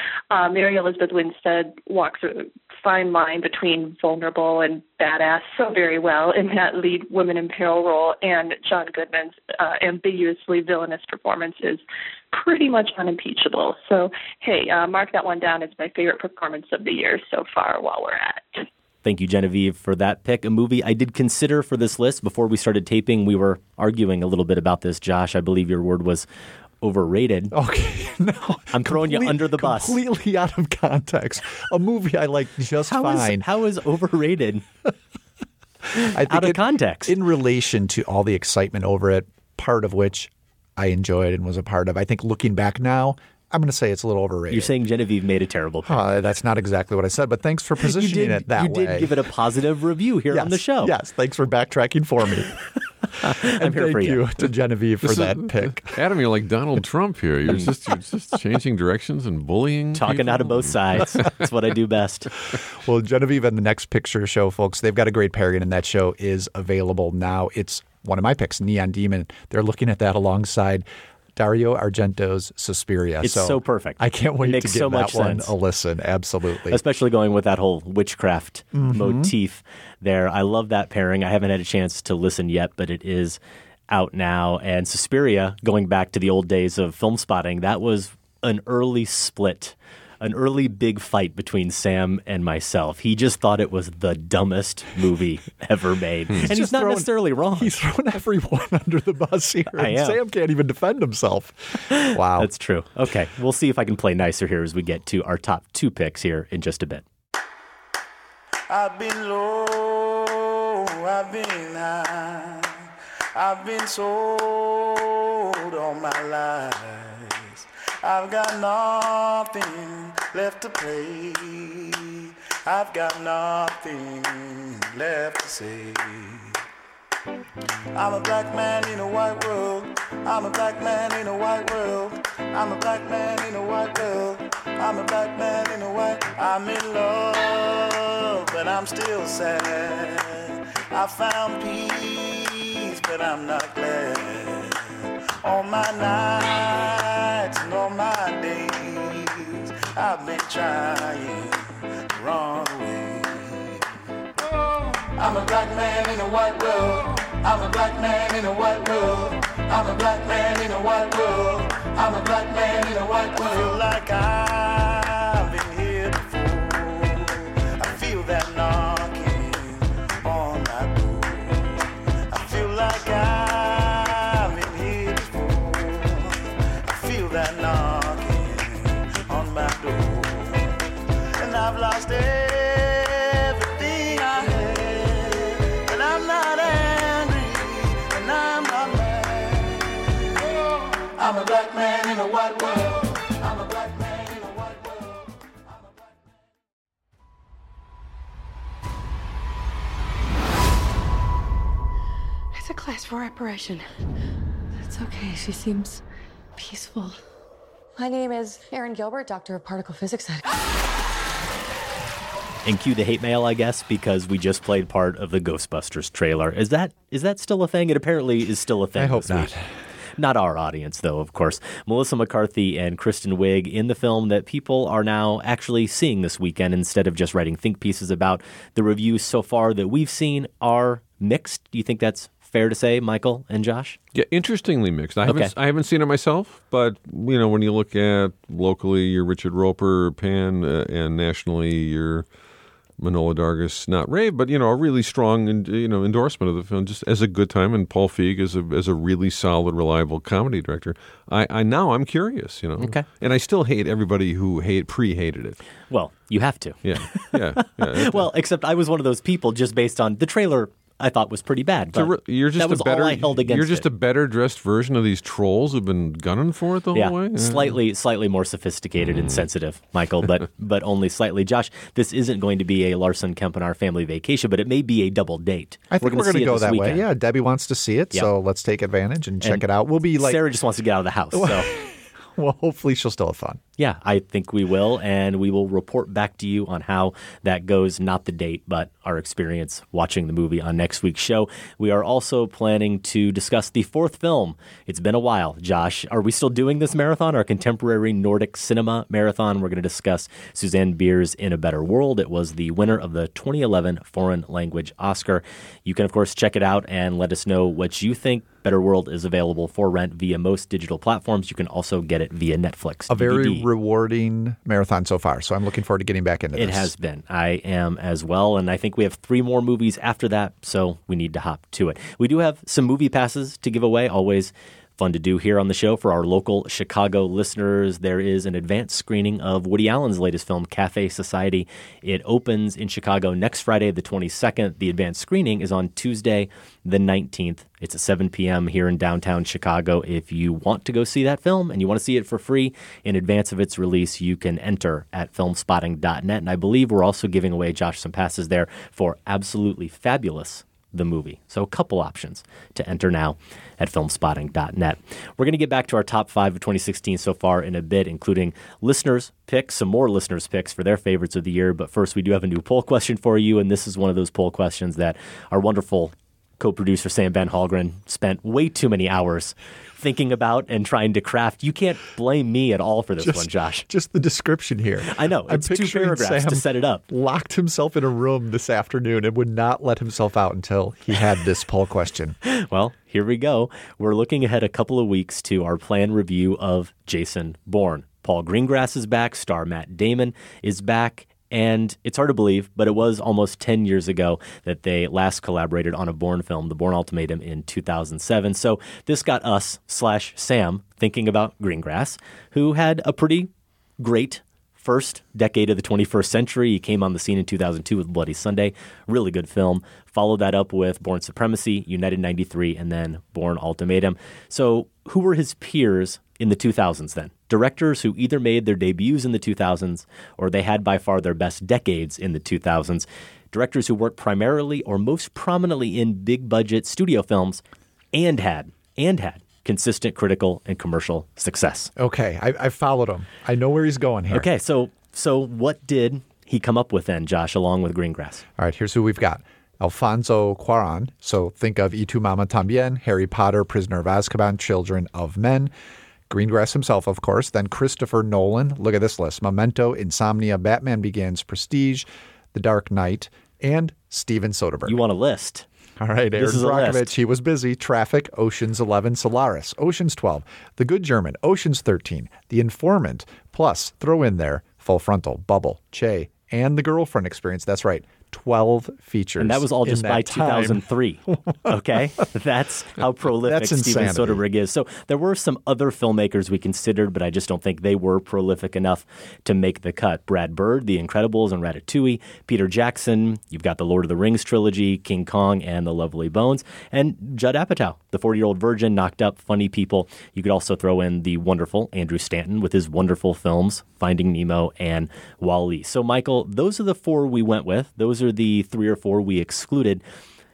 Mary Elizabeth Winstead walks a fine line between vulnerable and badass so very well in that lead woman in peril role, and John Goodman's ambiguously villainous performance is pretty much unimpeachable. So, hey, mark that one down as my favorite performance of the year so far while we're at it. Thank you, Genevieve, for that pick. A movie I did consider for this list. Before we started taping, we were arguing a little bit about this. Josh, I believe your word was overrated. Okay, no. I'm throwing you under the bus. Completely out of context. A movie I like just fine. How is overrated? I think out of context. In relation to all the excitement over it, part of which I enjoyed and was a part of. I think looking back now, I'm going to say it's a little overrated. You're saying Genevieve made a terrible pick. That's not exactly what I said, but thanks for positioning it that way. You did give it a positive review here on the show. Yes, thanks for backtracking for me. I'm here for you. Thank you to Genevieve for that pick. Adam, you're like Donald Trump here. You're just changing directions and bullying Talking people. out of both sides. That's what I do best. Well, Genevieve and the Next Picture Show, folks, they've got a great pairing, and that show is available now. It's one of my picks, Neon Demon. They're looking at that alongside Dario Argento's Suspiria. It's so perfect. I can't wait to give so much that one sense. a listen. Absolutely. Especially going with that whole witchcraft motif there. I love that pairing. I haven't had a chance to listen yet, but it is out now. And Suspiria, going back to the old days of Film Spotting, that was an early split, an early big fight between Sam and myself. He just thought it was the dumbest movie ever made. And he's not necessarily wrong. He's thrown everyone under the bus here. And Sam can't even defend himself. Wow. That's true. Okay. We'll see if I can play nicer here as we get to our top two picks here in just a bit. I've been low, I've been high, I've been sold all my life. I've got nothing left to play. I've got nothing left to say. I'm a black man in a white world. I'm a black man in a white world. I'm a black man in a white world. I'm a black man in a white. I'm in love, but I'm still sad. I found peace, but I'm not glad. All my nights and all my days, I've been trying to run away. I'm a black man in a white world. I'm a black man in a white world. I'm a black man in a white world. I'm a black man in a white world. I feel like I've been here before. I feel that knocking on my door. I feel like I've been here before. I feel that knocking on my door. And I've lost everything I had. And I'm not angry, and I'm not mad. I'm a black man in a white world. I'm a black man in a white world. It's a class for reparation. It's okay. She seems peaceful. My name is Erin Gilbert, Doctor of Particle Physics. And cue the hate mail, I guess, because we just played part of the Ghostbusters trailer. Is that still a thing? It apparently is still a thing. I hope this not. week. Not our audience, though, of course. Melissa McCarthy and Kristen Wiig in the film that people are now actually seeing this weekend instead of just writing think pieces about. The reviews so far that we've seen are mixed. Do you think that's fair to say, Michael and Josh? Yeah, interestingly mixed. I haven't seen it myself, but when you look at locally, you're Richard Roper, Pan, and nationally, you're Manohla Dargis, not rave, but a really strong endorsement of the film, just as a good time. And Paul Feig as a really solid, reliable comedy director. I'm curious, Okay. And I still hate everybody who pre-hated it. Well, you have to. Yeah. Well, except I was one of those people just based on the trailer. I thought was pretty bad. But that was all I held against. You're just it. a better dressed version of these trolls who've been gunning for it the whole way. Slightly more sophisticated and sensitive, Michael, but only slightly. Josh, this isn't going to be a Larson Kempenaar family vacation, but it may be a double date. I think we're going to go that way. Yeah, Debbie wants to see it, Yep. so let's take advantage and check it out. We'll be like Sarah just wants to get out of the house. So. Well, hopefully she'll still have fun. Yeah, I think we will, and we will report back to you on how that goes, not the date, but our experience watching the movie on next week's show. We are also planning to discuss the fourth film. It's been a while, Josh. Are we still doing this marathon, our contemporary Nordic cinema marathon? We're going to discuss Susanne Bier's In a Better World. It was the winner of the 2011 Foreign Language Oscar. You can, of course, check it out and let us know what you think. Better World is available for rent via most digital platforms. You can also get it via Netflix. A very DVD. rewarding marathon so far, so I'm looking forward to getting back into this. It has been. I am as well, and I think we have 3 more movies after that, so we need to hop to it. We do have some movie passes to give away, always fun to do here on the show for our local Chicago listeners. There is an advanced screening of Woody Allen's latest film, Cafe Society. It opens in Chicago next Friday, the 22nd. The advanced screening is on Tuesday, the 19th. It's at 7 p.m. here in downtown Chicago. If you want to go see that film and you want to see it for free in advance of its release, you can enter at filmspotting.net. And I believe we're also giving away, Josh, some passes there for Absolutely Fabulous, the movie. So a couple options to enter now at filmspotting.net. We're going to get back to our top 5 of 2016 so far in a bit, including listeners' picks, some more listeners' picks for their favorites of the year. But first, we do have a new poll question for you, and this is one of those poll questions that our wonderful co-producer Sam Van Hallgren spent way too many hours thinking about and trying to craft. You can't blame me at all for this one, Josh. Just the description here. I know. It's 2 paragraphs Sam to set it up. Locked himself in a room this afternoon and would not let himself out until he had this poll question. Well, here we go. We're looking ahead a couple of weeks to our planned review of Jason Bourne. Paul Greengrass is back. Star Matt Damon is back. And it's hard to believe, but it was almost 10 years ago that they last collaborated on a Bourne film, The Bourne Ultimatum, in 2007. So this got us/Sam thinking about Greengrass, who had a pretty great first decade of the 21st century. He came on the scene in 2002 with Bloody Sunday. Really good film. Followed that up with Bourne Supremacy, United 93, and then Bourne Ultimatum. So who were his peers in the 2000s then? Directors who either made their debuts in the 2000s or they had by far their best decades in the 2000s. Directors who worked primarily or most prominently in big-budget studio films and had consistent critical and commercial success. Okay, I followed him. I know where he's going here. Okay, so what did he come up with then, Josh, along with Greengrass? All right, here's who we've got. Alfonso Cuarón. So think of Y Tu Mama Tambien, Harry Potter, Prisoner of Azkaban, Children of Men. Greengrass himself, of course. Then Christopher Nolan. Look at this list. Memento, Insomnia, Batman Begins, Prestige, The Dark Knight, and Steven Soderbergh. You want a list? All right, Aaron Brockovich, he was busy. Traffic, Ocean's 11, Solaris, Ocean's 12, The Good German, Ocean's 13, The Informant, plus throw in there Full Frontal, Bubble, Che, and The Girlfriend Experience. That's right. 12 features. And that was all just by 2003. Okay? That's how prolific Steven Soderbergh is. So there were some other filmmakers we considered, but I just don't think they were prolific enough to make the cut. Brad Bird, The Incredibles and Ratatouille. Peter Jackson, you've got the Lord of the Rings trilogy, King Kong and The Lovely Bones. And Judd Apatow, The 40-Year-Old Virgin, Knocked Up, Funny People. You could also throw in the wonderful Andrew Stanton with his wonderful films, Finding Nemo and Wall-E. So, Michael, those are the 4 we went with. Those are the 3 or 4 we excluded.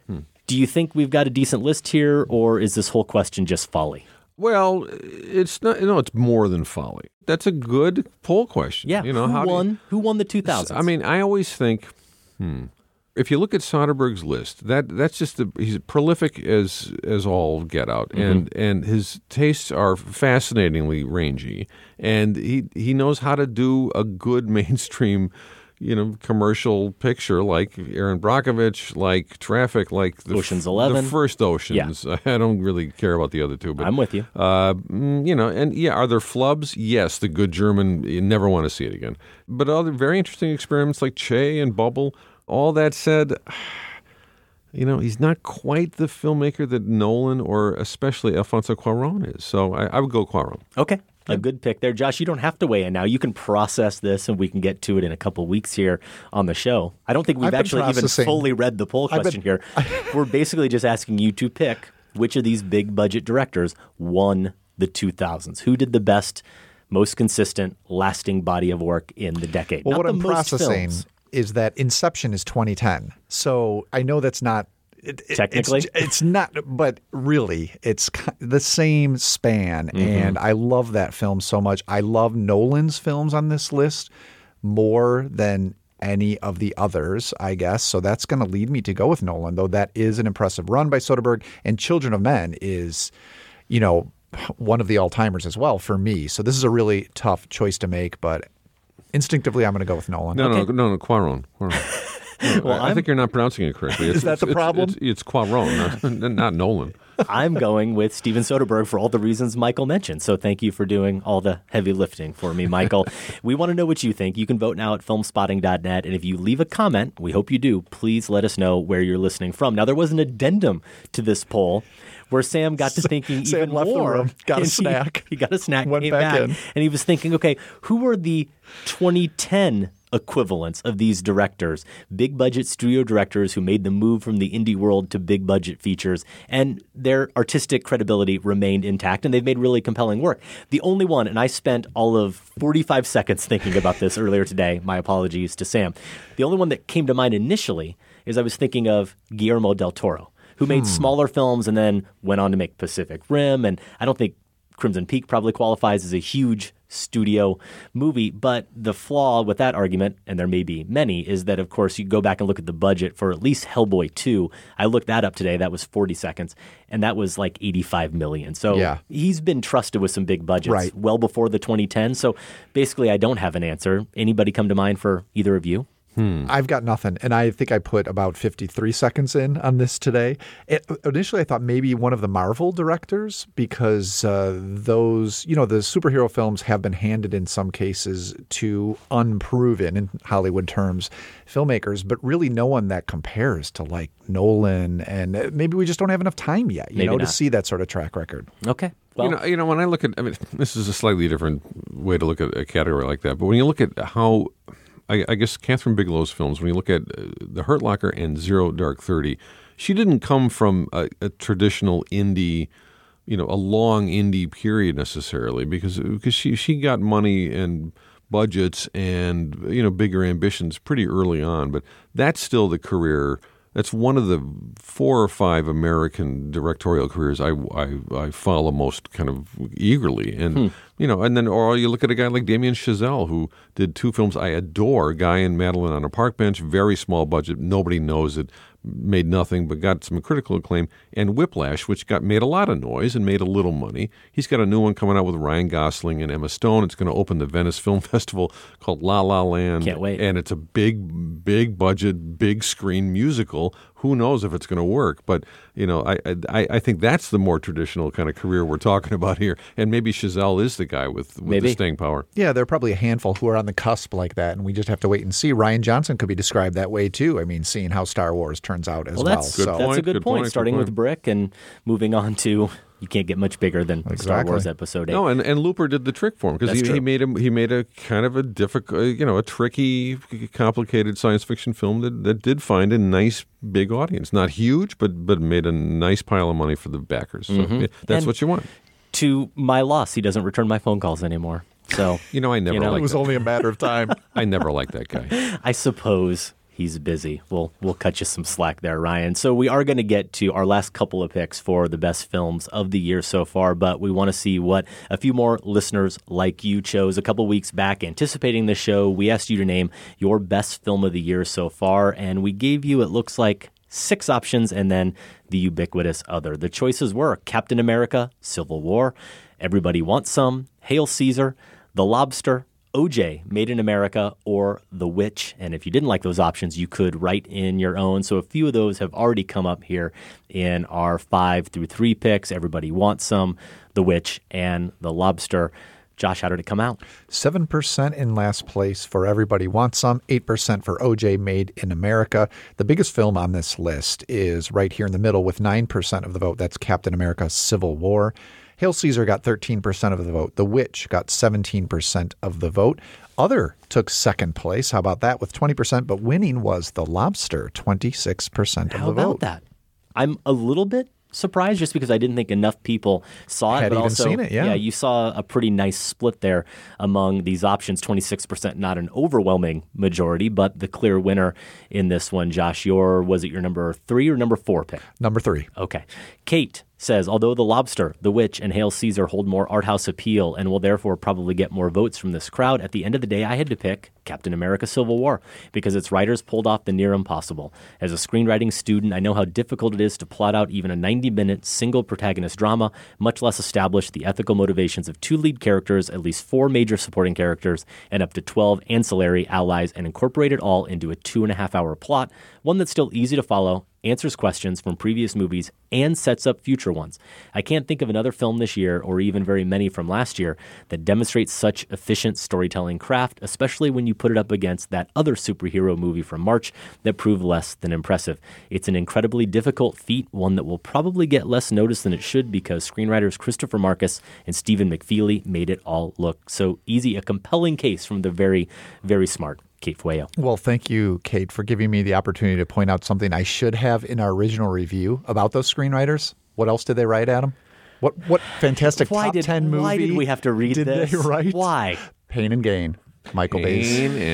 Do you think we've got a decent list here, or is this whole question just folly? Well, it's not. No, it's more than folly. That's a good poll question. Yeah. Who won the 2000s? I mean, I always think, if you look at Soderbergh's list, that's just he's prolific as all get out, and his tastes are fascinatingly rangy, and he knows how to do a good mainstream, commercial picture like Aaron Brockovich, like Traffic, like Ocean's 11, the first Oceans. Yeah. I don't really care about the other two, but I'm with you. Are there flubs? Yes, The Good German. You never want to see it again. But other very interesting experiments like Che and Bubble. All that said, he's not quite the filmmaker that Nolan or especially Alfonso Cuarón is. So I would go Cuarón. Okay. A good pick there. Josh, you don't have to weigh in now. You can process this, and we can get to it in a couple weeks here on the show. I don't think we've actually even fully read the poll question here. We're basically just asking you to pick which of these big-budget directors won the 2000s. Who did the best, most consistent, lasting body of work in the decade? Well, not what the I'm most processing films. Is that Inception is 2010. So I know that's not technically, it's not, but really, it's the same span. And I love that film so much. I love Nolan's films on this list more than any of the others, I guess. So that's going to lead me to go with Nolan, though that is an impressive run by Soderbergh. And Children of Men is, one of the all-timers as well for me. So this is a really tough choice to make, but instinctively, I'm going to go with Nolan. No, Cuarón. Well, I think you're not pronouncing it correctly. Is that the problem? It's Cuarón, not Nolan. I'm going with Steven Soderbergh for all the reasons Michael mentioned. So thank you for doing all the heavy lifting for me, Michael. We want to know what you think. You can vote now at filmspotting.net. And if you leave a comment, we hope you do, please let us know where you're listening from. Now, there was an addendum to this poll where Sam got to thinking Sam even left more. The room, got a snack. He got a snack, went came back back, in. and he was thinking, okay, who were the 2010 equivalents of these directors, big budget studio directors who made the move from the indie world to big budget features, and their artistic credibility remained intact, and they've made really compelling work. The only one, and I spent all of 45 seconds thinking about this earlier today, my apologies to Sam, the only one that came to mind initially is I was thinking of Guillermo del Toro, who made smaller films and then went on to make Pacific Rim, and I don't think Crimson Peak probably qualifies as a huge studio movie, but the flaw with that argument, and there may be many, is that, of course, you go back and look at the budget for at least Hellboy 2. I looked that up today. That was 40 seconds, and that was like $85 million. So he's been trusted with some big budgets well before the 2010s. So basically, I don't have an answer. Anybody come to mind for either of you? I've got nothing. And I think I put about 53 seconds in on this today. Initially, I thought maybe one of the Marvel directors, because those, the superhero films have been handed in some cases to unproven, in Hollywood terms, filmmakers, but really no one that compares to like Nolan. And maybe we just don't have enough time yet, to see that sort of track record. Okay. Well, when I look at, this is a slightly different way to look at a category like that, but when you look at how, I guess Catherine Bigelow's films, when you look at The Hurt Locker and Zero Dark 30, she didn't come from a traditional indie, a long indie period necessarily, because she got money and budgets and, bigger ambitions pretty early on. But that's still the career. That's one of the 4 or 5 American directorial careers I follow most kind of eagerly. And, and then, or you look at a guy like Damien Chazelle, who did 2 films I adore, Guy and Madeline on a Park Bench, very small budget, nobody knows it, made nothing but got some critical acclaim, and Whiplash, which made a lot of noise and made a little money. He's got a new one coming out with Ryan Gosling and Emma Stone. It's going to open the Venice Film Festival called La La Land. Can't wait. And it's a big budget, big screen musical. Who knows if it's going to work? But, I think that's the more traditional kind of career we're talking about here. And maybe Chazelle is the guy with the staying power. Yeah, there are probably a handful who are on the cusp like that, and we just have to wait and see. Ryan Johnson could be described that way, too. I mean, seeing how Star Wars turns out as well. That's a good point. Starting with Brick and moving on to... You can't get much bigger than Star Wars Episode 8. No, and Looper did the trick for him, because he made a kind of a difficult, a tricky, complicated science fiction film that did find a nice big audience. Not huge, but made a nice pile of money for the backers. So that's what you want. To my loss, he doesn't return my phone calls anymore. So I never. It was only a matter of time. I never liked that guy. I suppose He's busy. We'll cut you some slack there, Ryan. So we are going to get to our last couple of picks for the best films of the year so far, but we want to see what a few more listeners like you chose. A couple weeks back, anticipating the show, we asked you to name your best film of the year so far, and we gave you, it looks like, 6 options and then the ubiquitous other. The choices were Captain America, Civil War, Everybody Wants Some, Hail Caesar, The Lobster, OJ, Made in America, or The Witch. And if you didn't like those options, you could write in your own. So a few of those have already come up here in our 5 through 3 picks. Everybody Wants Some, The Witch, and The Lobster. Josh, how did it come out? 7% in last place for Everybody Wants Some, 8% for OJ Made in America. The biggest film on this list is right here in the middle with 9% of the vote. That's Captain America Civil War. Hail Caesar got 13% of the vote. The Witch got 17% of the vote. Other took second place. How about that with 20%? But winning was The Lobster, 26% of the vote. How about that? I'm a little bit surprised just because I didn't think enough people saw it. Had but even also, seen it, yeah. You saw a pretty nice split there among these options. 26%, not an overwhelming majority, but the clear winner in this one, Josh, was it your number 3 or number 4 pick? Number 3. Okay. Kate says, although The Lobster, The Witch, and Hail Caesar hold more art house appeal and will therefore probably get more votes from this crowd, at the end of the day, I had to pick Captain America Civil War because its writers pulled off the near impossible. As a screenwriting student, I know how difficult it is to plot out even a 90-minute single protagonist drama, much less establish the ethical motivations of 2 lead characters, at least 4 major supporting characters, and up to 12 ancillary allies, and incorporate it all into a 2.5-hour plot, one that's still easy to follow, answers questions from previous movies, and sets up future ones. I can't think of another film this year, or even very many from last year, that demonstrates such efficient storytelling craft, especially when you put it up against that other superhero movie from March that proved less than impressive. It's an incredibly difficult feat, one that will probably get less notice than it should because screenwriters Christopher Marcus and Stephen McFeely made it all look so easy. A compelling case from the very, very smart Kate Fueyo. Well, thank you, Kate, for giving me the opportunity to point out something I should have in our original review about those screenwriters. What else did they write, Adam? What fantastic top 10 movie? Why did we have to read this? They write? Why? Pain and Gain. Michael Bay's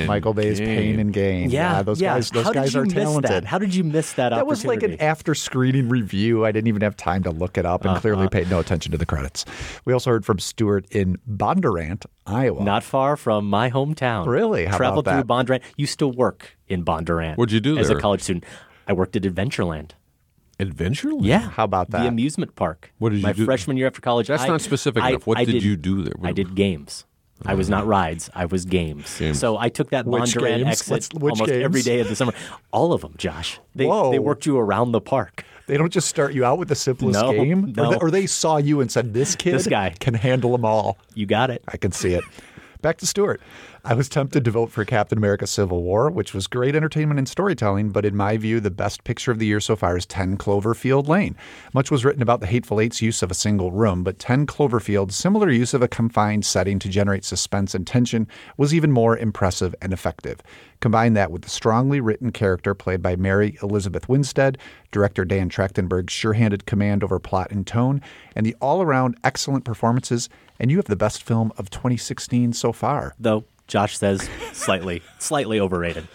Pain and Gain. Yeah, those guys are talented. That? How did you miss that opportunity? That was like an after-screening review. I didn't even have time to look it up and clearly paid no attention to the credits. We also heard from Stuart in Bondurant, Iowa. Not far from my hometown. Really? How Traveled about that? through Bondurant. Used to work in Bondurant. What'd you do as there? a college student? I worked at Adventureland. Adventureland? Yeah. How about that? The amusement park. What did you do? My freshman year after college. That's not specific enough. What did you do there? I did games. I was not rides. I was games. So I took that Which Bondurant games? exit Which almost games? every day of the summer. All of them, Josh. They Whoa. worked you around the park. They don't just start you out with the simplest game? No. Or they saw you and said, this guy can handle them all. You got it. I can see it. Back to Stuart. I was tempted to vote for Captain America Civil War, which was great entertainment and storytelling, but in my view, the best picture of the year so far is 10 Cloverfield Lane. Much was written about the Hateful Eight's use of a single room, but 10 Cloverfield's similar use of a confined setting to generate suspense and tension was even more impressive and effective. Combine that with the strongly written character played by Mary Elizabeth Winstead, director Dan Trachtenberg's sure-handed command over plot and tone, and the all-around excellent performances, and you have the best film of 2016 so far. Though Josh says slightly overrated.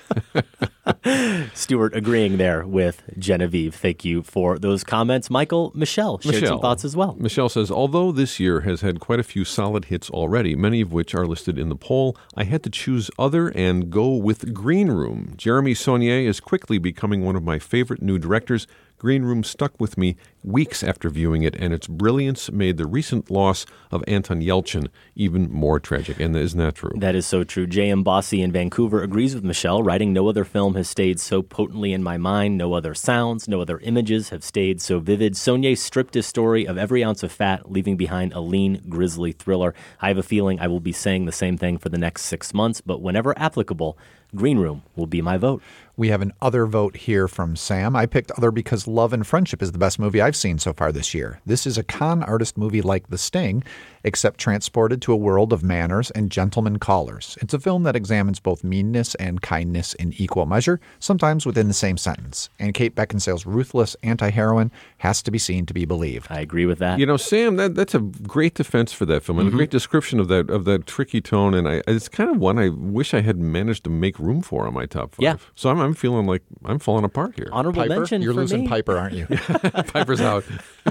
Stuart agreeing there with Genevieve. Thank you for those comments. Michelle shared some thoughts as well. Michelle says, although this year has had quite a few solid hits already, many of which are listed in the poll, I had to choose other and go with Green Room. Jeremy Saulnier is quickly becoming one of my favorite new directors. Green Room stuck with me weeks after viewing it, and its brilliance made the recent loss of Anton Yelchin even more tragic. And isn't that true? That is so true. J.M. Bossy in Vancouver agrees with Michelle, writing, no other film has stayed so potently in my mind. No other sounds, no other images have stayed so vivid. Saulnier stripped his story of every ounce of fat, leaving behind a lean, grisly thriller. I have a feeling I will be saying the same thing for the next 6 months, but whenever applicable, Green Room will be my vote. We have an other vote here from Sam. I picked other because Love and Friendship is the best movie I've I've seen so far this year. This is a con artist movie like The Sting, except transported to a world of manners and gentleman callers. It's a film that examines both meanness and kindness in equal measure, sometimes within the same sentence. And Kate Beckinsale's ruthless anti-heroine has to be seen to be believed. I agree with that. You know, Sam, that's a great defense for that film and a great description of that tricky tone. And it's kind of one I wish I had managed to make room for on my top 5. Yeah. So I'm feeling like I'm falling apart here. Honorable Piper? mention You're for losing me. Piper, aren't you? Piper's out.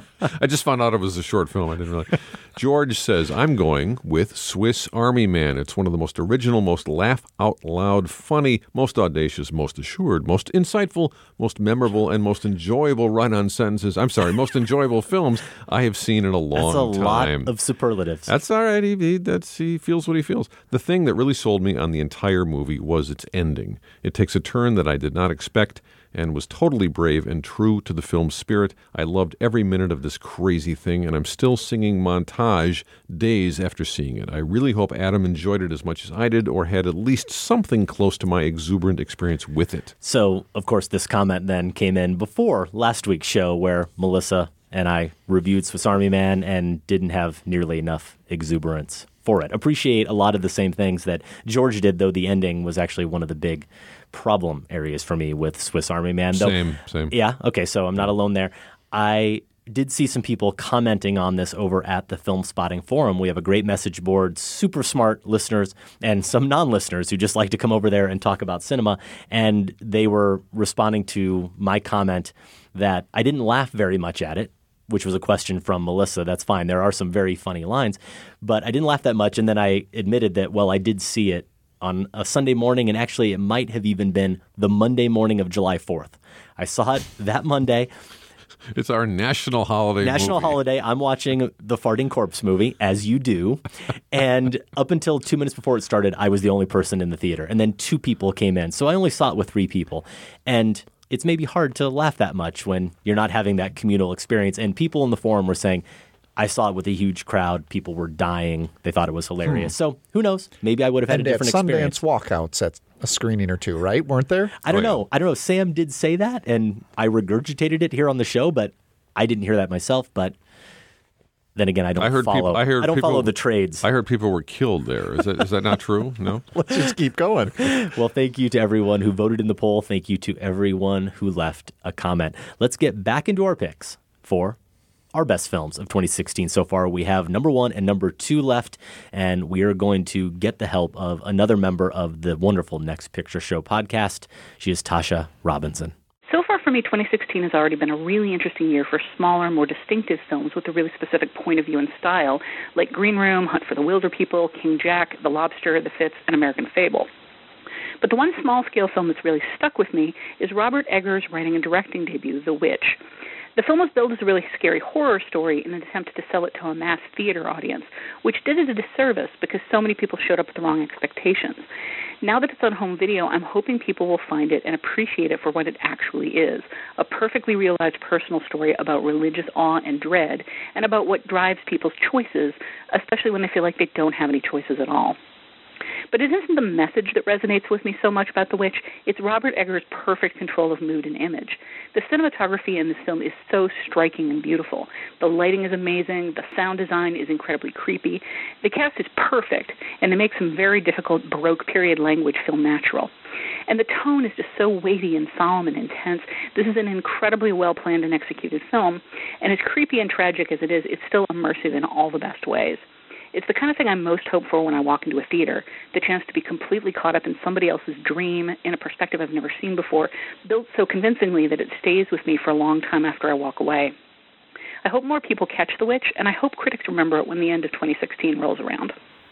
I just found out it was a short film. I didn't realize. George says, I'm going with Swiss Army Man. It's one of the most original, most laugh-out-loud, funny, most audacious, most assured, most insightful, most memorable, and most enjoyable run-on sentences. I'm sorry, most enjoyable films I have seen in a long That's a time. lot of superlatives. That's all right. He feels what he feels. The thing that really sold me on the entire movie was its ending. It takes a turn that I did not expect and was totally brave and true to the film's spirit. I loved every minute of this crazy thing, and I'm still singing Montage days after seeing it. I really hope Adam enjoyed it as much as I did, or had at least something close to my exuberant experience with it. So, of course, this comment then came in before last week's show where Melissa and I reviewed Swiss Army Man and didn't have nearly enough exuberance for it. Appreciate a lot of the same things that George did, though the ending was actually one of the big problem areas for me with Swiss Army Man. Though, Same. Yeah, okay, so I'm not alone there. I did see some people commenting on this over at the Film Spotting Forum. We have a great message board, super smart listeners, and some non-listeners who just like to come over there and talk about cinema. And they were responding to my comment that I didn't laugh very much at it, which was a question from Melissa. That's fine. There are some very funny lines, but I didn't laugh that much. And then I admitted that, well, I did see it on a Sunday morning, and actually it might have even been the Monday morning of July 4th. I saw it that Monday. It's our national holiday National movie. holiday. I'm watching the Farting Corpse movie, as you do. And up until 2 minutes before it started, I was the only person in the theater. And then 2 people came in. So I only saw it with 3 people. And it's maybe hard to laugh that much when you're not having that communal experience. And people in the forum were saying, I saw it with a huge crowd. People were dying. They thought it was hilarious. So who knows? Maybe I would have had a different Sundance experience. walkouts at a screening or 2, right? Weren't there? I don't know. Sam did say that, and I regurgitated it here on the show, but I didn't hear that myself. But then again, I don't follow the trades. I heard people were killed there. Is that not true? No? Let's just keep going. Well, thank you to everyone who voted in the poll. Thank you to everyone who left a comment. Let's get back into our picks for our best films of 2016 so far. We have number 1 and number 2 left, and we are going to get the help of another member of the wonderful Next Picture Show podcast. She is Tasha Robinson. So far for me, 2016 has already been a really interesting year for smaller, more distinctive films with a really specific point of view and style, like Green Room, Hunt for the Wilder People, King Jack, The Lobster, The Fits, and American Fable. But the one small-scale film that's really stuck with me is Robert Eggers' writing and directing debut, The Witch. The film was billed as a really scary horror story in an attempt to sell it to a mass theater audience, which did it a disservice because so many people showed up with the wrong expectations. Now that it's on home video, I'm hoping people will find it and appreciate it for what it actually is, a perfectly realized personal story about religious awe and dread, and about what drives people's choices, especially when they feel like they don't have any choices at all. But it isn't the message that resonates with me so much about The Witch. It's Robert Eggers' perfect control of mood and image. The cinematography in this film is so striking and beautiful. The lighting is amazing. The sound design is incredibly creepy. The cast is perfect, and they make some very difficult Baroque period language feel natural. And the tone is just so weighty and solemn and intense. This is an incredibly well-planned and executed film, and as creepy and tragic as it is, it's still immersive in all the best ways. It's the kind of thing I most hope for when I walk into a theater, the chance to be completely caught up in somebody else's dream in a perspective I've never seen before, built so convincingly that it stays with me for a long time after I walk away. I hope more people catch The Witch, and I hope critics remember it when the end of 2016 rolls around.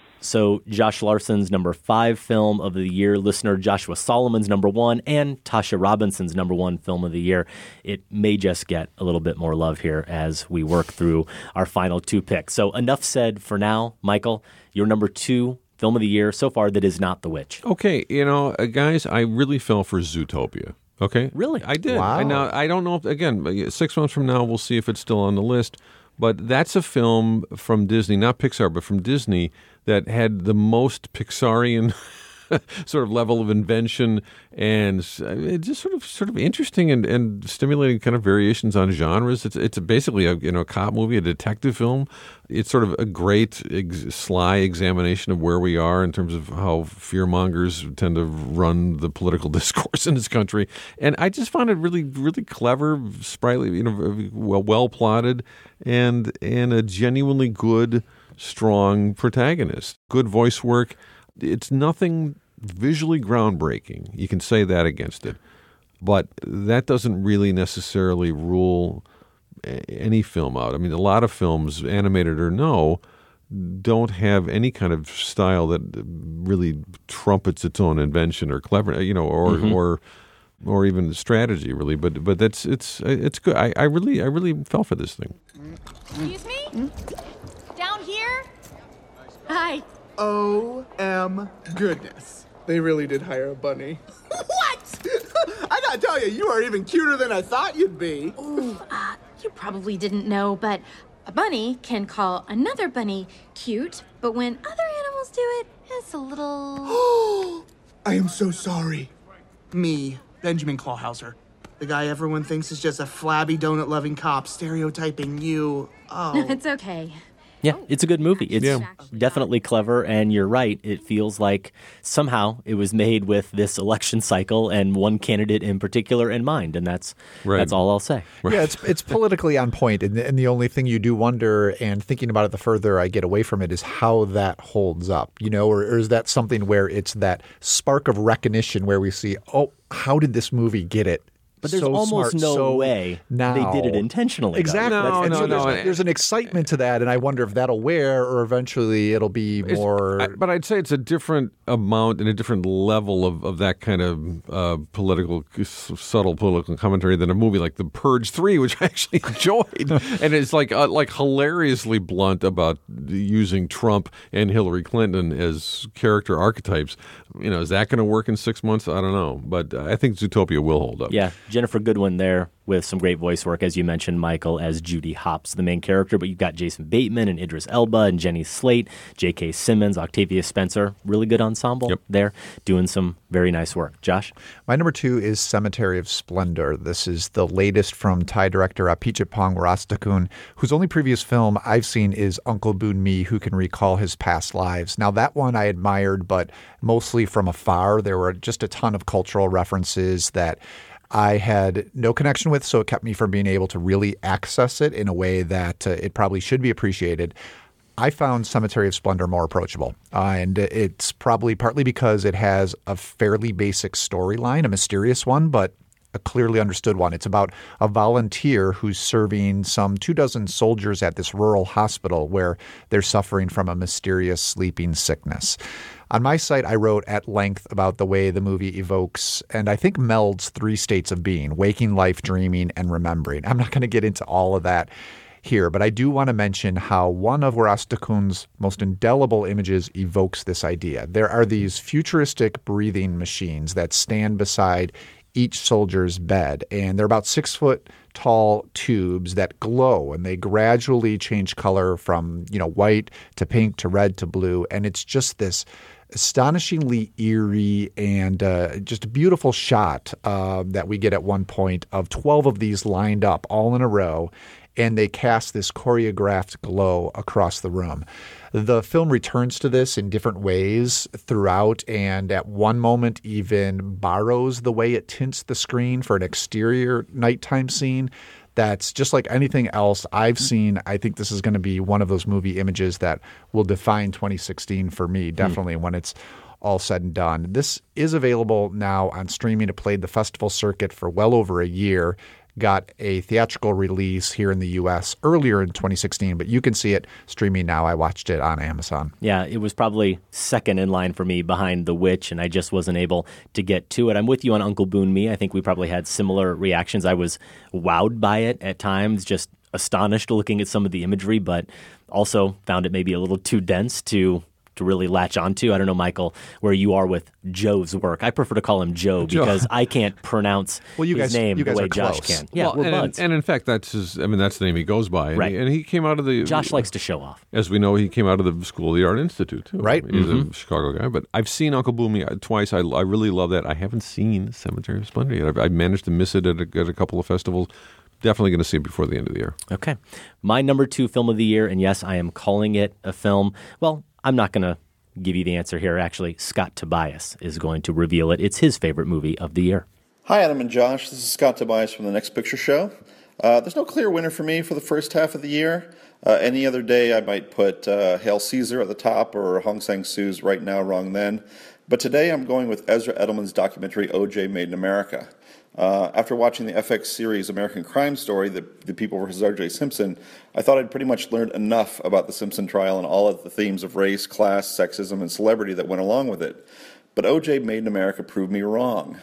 So Josh Larson's number 5 film of the year, listener Joshua Solomon's number 1, and Tasha Robinson's number 1 film of the year. It may just get a little bit more love here as we work through our final 2 picks. So enough said for now. Michael, your number 2 film of the year so far that is not The Witch. Okay, guys, I really fell for Zootopia. Okay? Really? I did. Wow. Now, I don't know if, again, 6 months from now, we'll see if it's still on the list. But that's a film from Disney, not Pixar, but from Disney, that had the most Pixarian sort of level of invention, and it's just sort of interesting and stimulating kind of variations on genres. It's basically a cop movie, a detective film. It's sort of a great sly examination of where we are in terms of how fearmongers tend to run the political discourse in this country. And I just found it really, really clever, sprightly, well plotted, and a genuinely good, strong protagonist. Good voice work. It's nothing visually groundbreaking. You can say that against it. But that doesn't really necessarily rule any film out. I mean, a lot of films, animated or no, don't have any kind of style that really trumpets its own invention or clever, or even strategy, really. But it's good. I really fell for this thing. Excuse me? Down here? Hi. O.M. goodness. They really did hire a bunny. What? I gotta tell you, you are even cuter than I thought you'd be. Ooh, you probably didn't know, but a bunny can call another bunny cute, but when other animals do it, it's a little... I am so sorry. Me, Benjamin Clawhauser. The guy everyone thinks is just a flabby donut-loving cop stereotyping you. Oh. It's okay. Yeah, it's a good movie. It's definitely clever, and you're right. It feels like somehow it was made with this election cycle and one candidate in particular in mind, and that's all I'll say. Yeah, it's politically on point, and the only thing you do wonder, and thinking about it the further I get away from it, is how that holds up, or is that something where it's that spark of recognition where we see, oh, how did this movie get it? But there's almost no way they did it intentionally. Exactly. There's an excitement to that, and I wonder if that'll wear or eventually it'll be more... But I'd say it's a different amount and a different level of that kind of subtle political commentary than a movie like The Purge 3, which I actually enjoyed. And it's like hilariously blunt about using Trump and Hillary Clinton as character archetypes. Is that going to work in 6 months? I don't know. But I think Zootopia will hold up. Yeah. Jennifer Goodwin there with some great voice work, as you mentioned, Michael, as Judy Hopps, the main character. But you've got Jason Bateman and Idris Elba and Jenny Slate, J.K. Simmons, Octavia Spencer. Really good ensemble there, doing some very nice work. Josh? My number 2 is Cemetery of Splendor. This is the latest from Thai director Apichatpong Weerasethakul, whose only previous film I've seen is Uncle Boon Me, Who Can Recall His Past Lives. Now, that one I admired, but mostly from afar. There were just a ton of cultural references that I had no connection with, so it kept me from being able to really access it in a way that it probably should be appreciated. I found Cemetery of Splendor more approachable, and it's probably partly because it has a fairly basic storyline, a mysterious one, but a clearly understood one. It's about a volunteer who's serving some 24 soldiers at this rural hospital where they're suffering from a mysterious sleeping sickness. On my site, I wrote at length about the way the movie evokes and I think melds 3 states of being: waking life, dreaming, and remembering. I'm not going to get into all of that here, but I do want to mention how one of Weerasethakul most indelible images evokes this idea. There are these futuristic breathing machines that stand beside each soldier's bed, and they're about 6 foot tall tubes that glow, and they gradually change color from white to pink to red to blue, and it's just this astonishingly eerie and just a beautiful shot that we get at one point of 12 of these lined up all in a row, and they cast this choreographed glow across the room. The film returns to this in different ways throughout, and at one moment even borrows the way it tints the screen for an exterior nighttime scene that's just like anything else I've seen. I think this is going to be one of those movie images that will define 2016 for me, definitely, when it's all said and done. This is available now on streaming. It played the festival circuit for well over a year. Got a theatrical release here in the U.S. earlier in 2016, but you can see it streaming now. I watched it on Amazon. Yeah, it was probably second in line for me behind The Witch, and I just wasn't able to get to it. I'm with you on Uncle Boon Me. I think we probably had similar reactions. I was wowed by it at times, just astonished looking at some of the imagery, but also found it maybe a little too dense to to really latch onto. I don't know, Michael, where you are with Joe's work. I prefer to call him Joe because I can't pronounce his name the way Josh can. Yeah, we're buds. And in fact, that's the name he goes by. Right. And he came out of the... Josh likes to show off. As we know, he came out of the School of the Art Institute, too. Right. He's a Chicago guy. But I've seen Uncle Boomie twice. I really love that. I haven't seen Cemetery of Splendor yet. I managed to miss it at a couple of festivals. Definitely going to see it before the end of the year. Okay. My number 2 film of the year, and yes, I am calling it a film. Well, I'm not going to give you the answer here. Actually, Scott Tobias is going to reveal it. It's his favorite movie of the year. Hi, Adam and Josh. This is Scott Tobias from The Next Picture Show. There's no clear winner for me for the first half of the year. Any other day, I might put Hail Caesar at the top or Hong Sang-soo's Right Now, Wrong Then. But today, I'm going with Ezra Edelman's documentary, O.J. Made in America. After watching the FX series American Crime Story, The People vs. O.J. Simpson, I thought I'd pretty much learned enough about the Simpson trial and all of the themes of race, class, sexism, and celebrity that went along with it. But O.J. Made in America proved me wrong.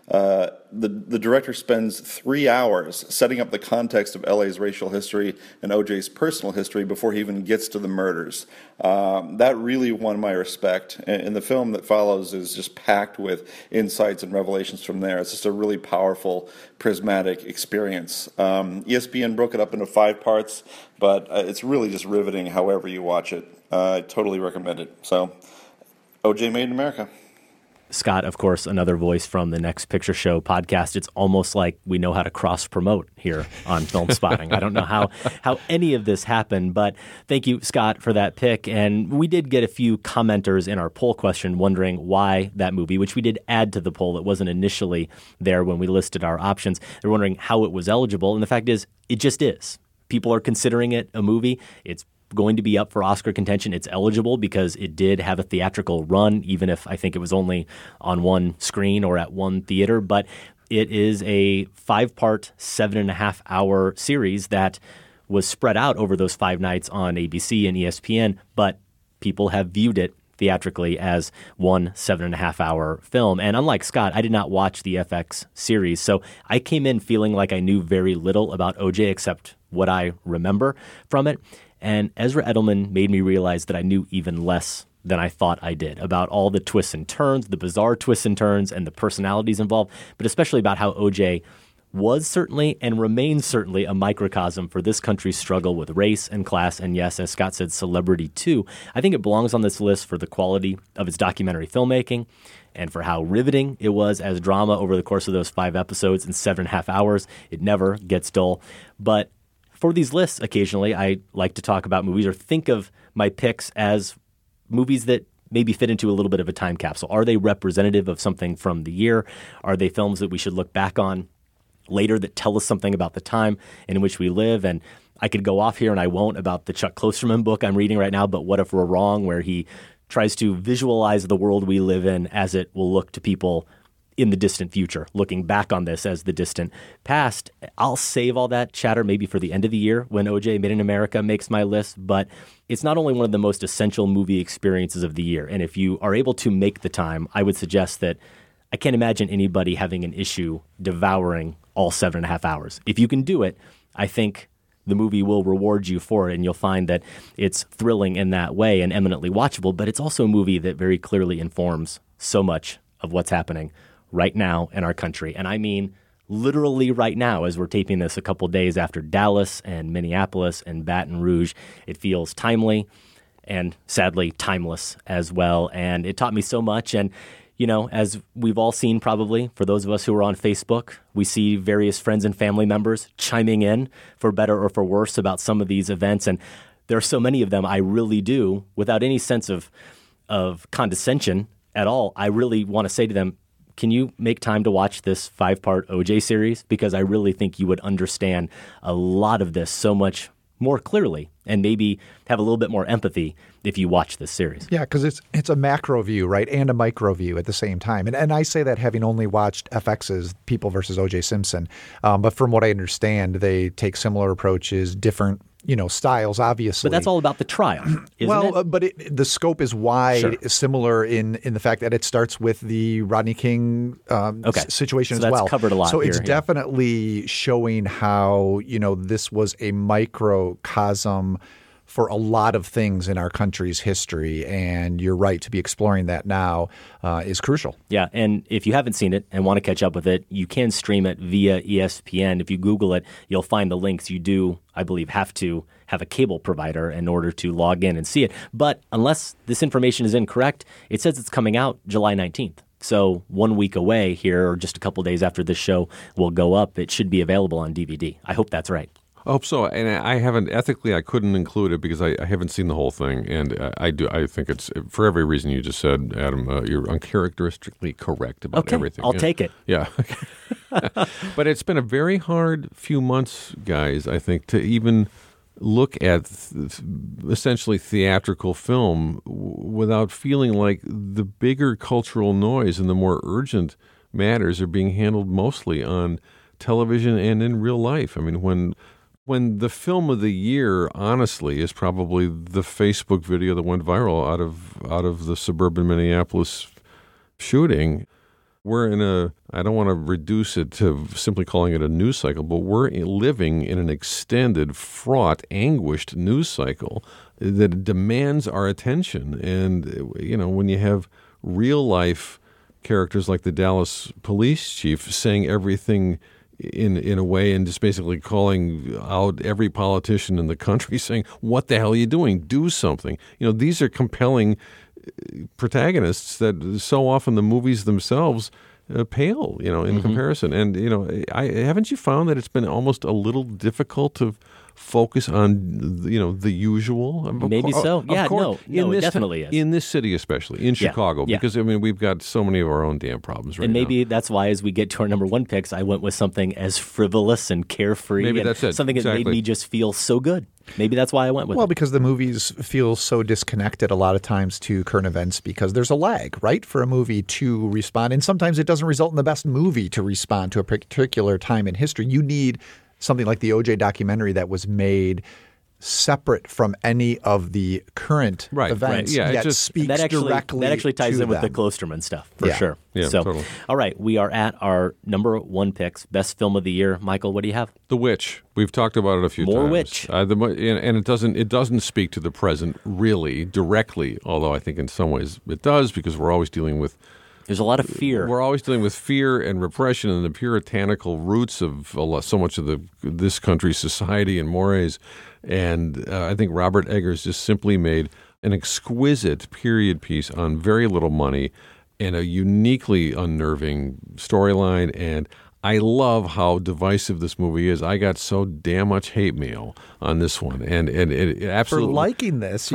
The director spends 3 hours setting up the context of LA's racial history and O.J.'s personal history before he even gets to the murders. That really won my respect, and the film that follows is just packed with insights and revelations from there. It's just a really powerful, prismatic experience. ESPN broke it up into 5 parts, but it's really just riveting however you watch it. I totally recommend it. So, O.J. Made in America. Scott, of course, another voice from the Next Picture Show podcast. It's almost like we know how to cross-promote here on Film Spotting. I don't know how any of this happened, but thank you, Scott, for that pick. And we did get a few commenters in our poll question wondering why that movie, which we did add to the poll. It wasn't initially there when we listed our options. They're wondering how it was eligible, and the fact is, it just is. People are considering it a movie. It's going to be up for Oscar contention. It's eligible because it did have a theatrical run, even if I think it was only on one screen or at one theater. But it is a 5-part, 7.5-hour series that was spread out over those 5 nights on ABC and ESPN, but people have viewed it theatrically as one 7.5-hour film. And unlike Scott, I did not watch the FX series, so I came in feeling like I knew very little about OJ except what I remember from it. And Ezra Edelman made me realize that I knew even less than I thought I did about all the twists and turns, the bizarre twists and turns, and the personalities involved, but especially about how OJ was certainly and remains certainly a microcosm for this country's struggle with race and class, and yes, as Scott said, celebrity too. I think it belongs on this list for the quality of its documentary filmmaking and for how riveting it was as drama over the course of those 5 episodes in 7.5 hours. It never gets dull. But for these lists, occasionally, I like to talk about movies or think of my picks as movies that maybe fit into a little bit of a time capsule. Are they representative of something from the year? Are they films that we should look back on later that tell us something about the time in which we live? And I could go off here, and I won't, about the Chuck Klosterman book I'm reading right now, But What If We're Wrong?, where he tries to visualize the world we live in as it will look to people in the distant future, looking back on this as the distant past. I'll save all that chatter maybe for the end of the year when OJ Made in America makes my list, but it's not only one of the most essential movie experiences of the year. And if you are able to make the time, I would suggest that I can't imagine anybody having an issue devouring all 7.5 hours. If you can do it, I think the movie will reward you for it, and you'll find that it's thrilling in that way and eminently watchable, but it's also a movie that very clearly informs so much of what's happening right now in our country. And I mean literally right now, as we're taping this a couple days after Dallas and Minneapolis and Baton Rouge. It feels timely and sadly timeless as well. And it taught me so much. And, you know, as we've all seen probably, for those of us who are on Facebook, we see various friends and family members chiming in for better or for worse about some of these events. And there are so many of them I really do, without any sense of condescension at all, I really want to say to them, can you make time to watch this 5-part OJ series? Because I really think you would understand a lot of this so much more clearly and maybe have a little bit more empathy if you watch this series. Yeah, because it's a macro view, right, and a micro view at the same time. And I say that having only watched FX's People versus O.J. Simpson. But from what I understand, they take similar approaches, different styles, obviously. But that's all about the trial, isn't it? But the scope is wide, Sure. Similar in the fact that it starts with the Rodney King situation so as well. That's covered a lot so here, it's definitely showing how, this was a microcosm for a lot of things in our country's history. And you're right, to be exploring that now is crucial. Yeah, and if you haven't seen it and want to catch up with it, you can stream it via ESPN. If you Google it, you'll find the links. You do, I believe, have to have a cable provider in order to log in and see it. But unless this information is incorrect, it says it's coming out July 19th. So 1 week away here, or just a couple days after this show will go up, it should be available on DVD. I hope that's right. I hope so. And I haven't, ethically, I couldn't include it because I haven't seen the whole thing. And I think it's, for every reason you just said, Adam, you're uncharacteristically correct about everything. I'll take it. Yeah. But it's been a very hard few months, guys, I think, to even look at essentially theatrical film without feeling like the bigger cultural noise and the more urgent matters are being handled mostly on television and in real life. I mean, when the film of the year, honestly, is probably the Facebook video that went viral out of the suburban Minneapolis shooting. We're in I don't want to reduce it to simply calling it a news cycle, but we're living in an extended, fraught, anguished news cycle that demands our attention. And, when you have real life characters like the Dallas police chief saying everything in a way and just basically calling out every politician in the country saying, what the hell are you doing? Do something. These are compelling protagonists that so often the movies themselves pale, in comparison. And, haven't you found that it's been almost a little difficult to focus on, the usual? Maybe so. Yeah, course, no, it definitely is. In this city especially, in Chicago, because, we've got so many of our own damn problems right now. And maybe that's why as we get to our number one picks, I went with something as frivolous and carefree. Maybe and that's it. Something that made me just feel so good. Maybe that's why I went with it. Well, because the movies feel so disconnected a lot of times to current events because there's a lag, right, for a movie to respond. And sometimes it doesn't result in the best movie to respond to a particular time in history. You need something like the O.J. documentary that was made separate from any of the current events. Right. Yeah, yet speaks directly that actually ties to in with the them. Klosterman stuff, for sure. Yeah, so, totally. All right, we are at our number one picks, best film of the year. Michael, what do you have? The Witch. We've talked about it a few times. More Witch. And it doesn't speak to the present really directly, although I think in some ways it does because we're always dealing with There's a lot of fear. We're always dealing with fear and repression and the puritanical roots of so much of this country's society and mores. And I think Robert Eggers just simply made an exquisite period piece on very little money and a uniquely unnerving storyline. And I love how divisive this movie is. I got so damn much hate mail on this one, and it absolutely for liking this.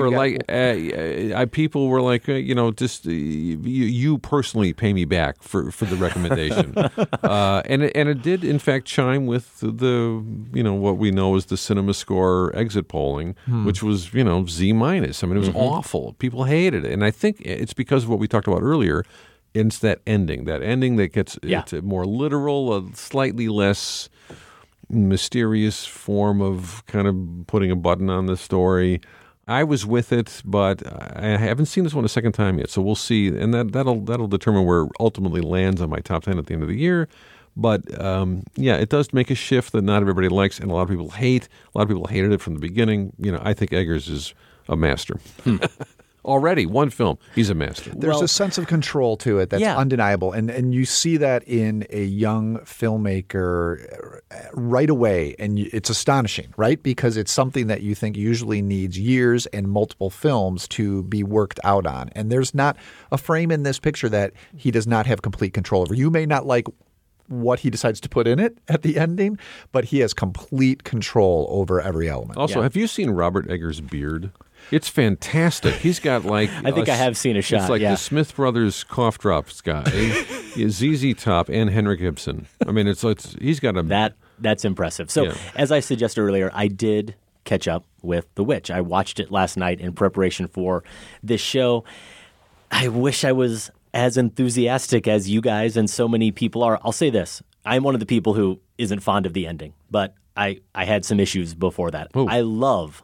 People were like, just you personally pay me back for the recommendation, and it did in fact chime with the what we know as the Cinema Score exit polling, which was Z minus. I mean, it was awful. People hated it, and I think it's because of what we talked about earlier. It's that ending that gets it's a more literal, a slightly less mysterious form of kind of putting a button on the story. I was with it, but I haven't seen this one a second time yet, so we'll see. And that'll determine where it ultimately lands on my top 10 at the end of the year. But it does make a shift that not everybody likes, and a lot of people hate. A lot of people hated it from the beginning. I think Eggers is a master. Already, one film, he's a master. There's a sense of control to it that's undeniable. And you see that in a young filmmaker right away. And it's astonishing, right? Because it's something that you think usually needs years and multiple films to be worked out on. And there's not a frame in this picture that he does not have complete control over. You may not like what he decides to put in it at the ending, but he has complete control over every element. Also, have you seen Robert Eggers' beard? It's fantastic. He's got like I think I have seen a shot. It's like the Smith Brothers cough drops guy, ZZ Top, and Henrik Ibsen. I mean, he's got a that's impressive. So as I suggested earlier, I did catch up with The Witch. I watched it last night in preparation for this show. I wish I was as enthusiastic as you guys and so many people are. I'll say this: I'm one of the people who isn't fond of the ending, but I had some issues before that. Ooh. I love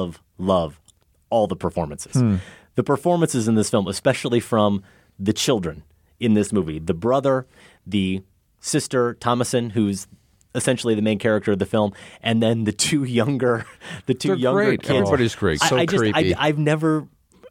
all the performances. The performances in this film, especially from the children in this movie, the brother, the sister, Thomasin, who's essentially the main character of the film, and then the two younger They're great. kids. Everybody's great. So creepy. I've never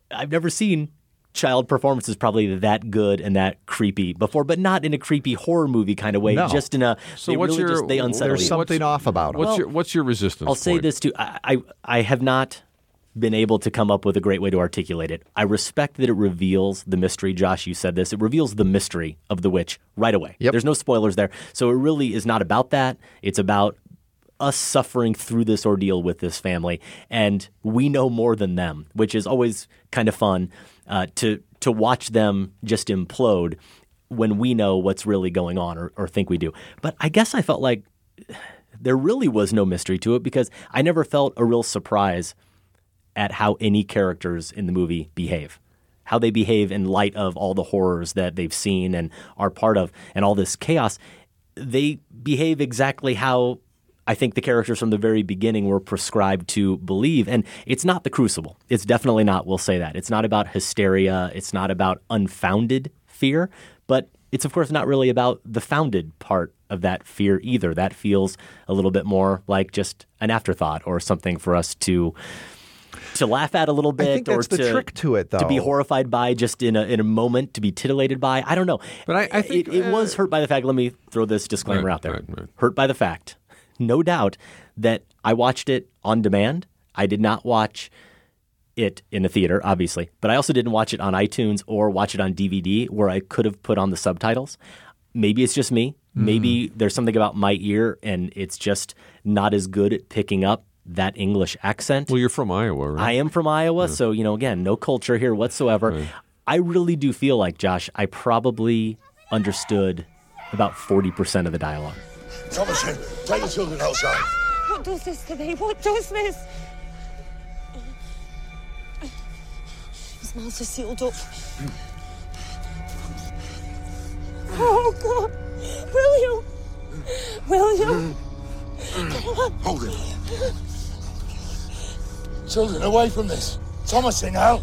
seen child performances probably that good and that creepy before, but not in a creepy horror movie kind of way. No. Just in a So what's your? they unsettle There's you. something off about them. What's your resistance? I'll say point? this too. I have not been able to come up with a great way to articulate it. I respect that it reveals the mystery. Josh, you said this. It reveals the mystery of the witch right away. Yep. There's no spoilers there. So it really is not about that. It's about us suffering through this ordeal with this family. And we know more than them, which is always kind of fun to watch them just implode when we know what's really going on or think we do. But I guess I felt like there really was no mystery to it because I never felt a real surprise at how any characters in the movie behave, how they behave in light of all the horrors that they've seen and are part of and all this chaos. They behave exactly how I think the characters from the very beginning were prescribed to believe. And it's not the Crucible. It's definitely not, we'll say that. It's not about hysteria. It's not about unfounded fear. But it's, of course, not really about the founded part of that fear either. That feels a little bit more like just an afterthought or something for us to laugh at a little bit, I think that's or the trick to it, though. to be horrified by, just in a moment, to be titillated by. I don't know. But I think it was hurt by the fact. Let me throw this disclaimer out there. Right. Hurt by the fact, no doubt, that I watched it on demand. I did not watch it in a theater, obviously, but I also didn't watch it on iTunes or watch it on DVD where I could have put on the subtitles. Maybe it's just me. Maybe there's something about my ear and it's just not as good at picking up that English accent. Well, you're from Iowa, right? I am from Iowa, so, again, no culture here whatsoever. Right. I really do feel like, Josh, I probably understood about 40% of the dialogue. Thomasin, take the children outside. What does this to me? What does this? His mouths are sealed up. Oh, God. William. Come on. Hold him. Children, away from this. Thomasin, now.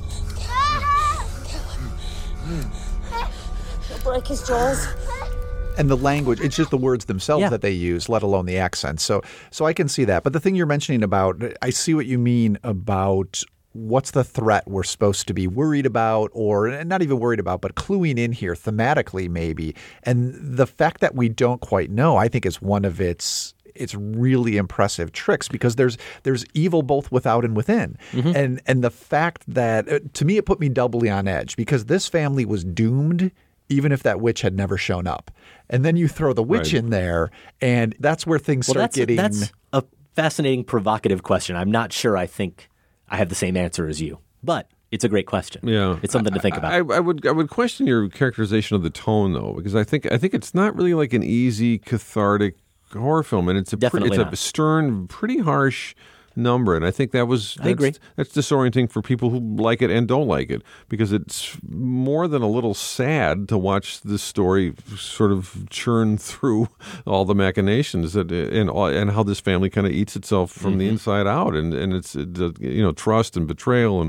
He'll break his jaws. And the language, it's just the words themselves that they use, let alone the accent. So I can see that. But the thing you're mentioning about, I see what you mean about what's the threat we're supposed to be worried about, or not even worried about, but cluing in here thematically maybe. And the fact that we don't quite know, I think, is one of its really impressive tricks, because there's evil both without and within. And the fact that, to me, it put me doubly on edge, because this family was doomed even if that witch had never shown up. And then you throw the witch in there, and that's where things start getting... That's a fascinating, provocative question. I'm not sure I think I have the same answer as you, but it's a great question. Yeah, it's something to think about. I would question your characterization of the tone, though, because I think it's not really like an easy, cathartic horror film, and it's a stern, pretty harsh number, and I think that's disorienting for people who like it and don't like it, because it's more than a little sad to watch this story sort of churn through all the machinations and how this family kind of eats itself from the inside out, and it's trust and betrayal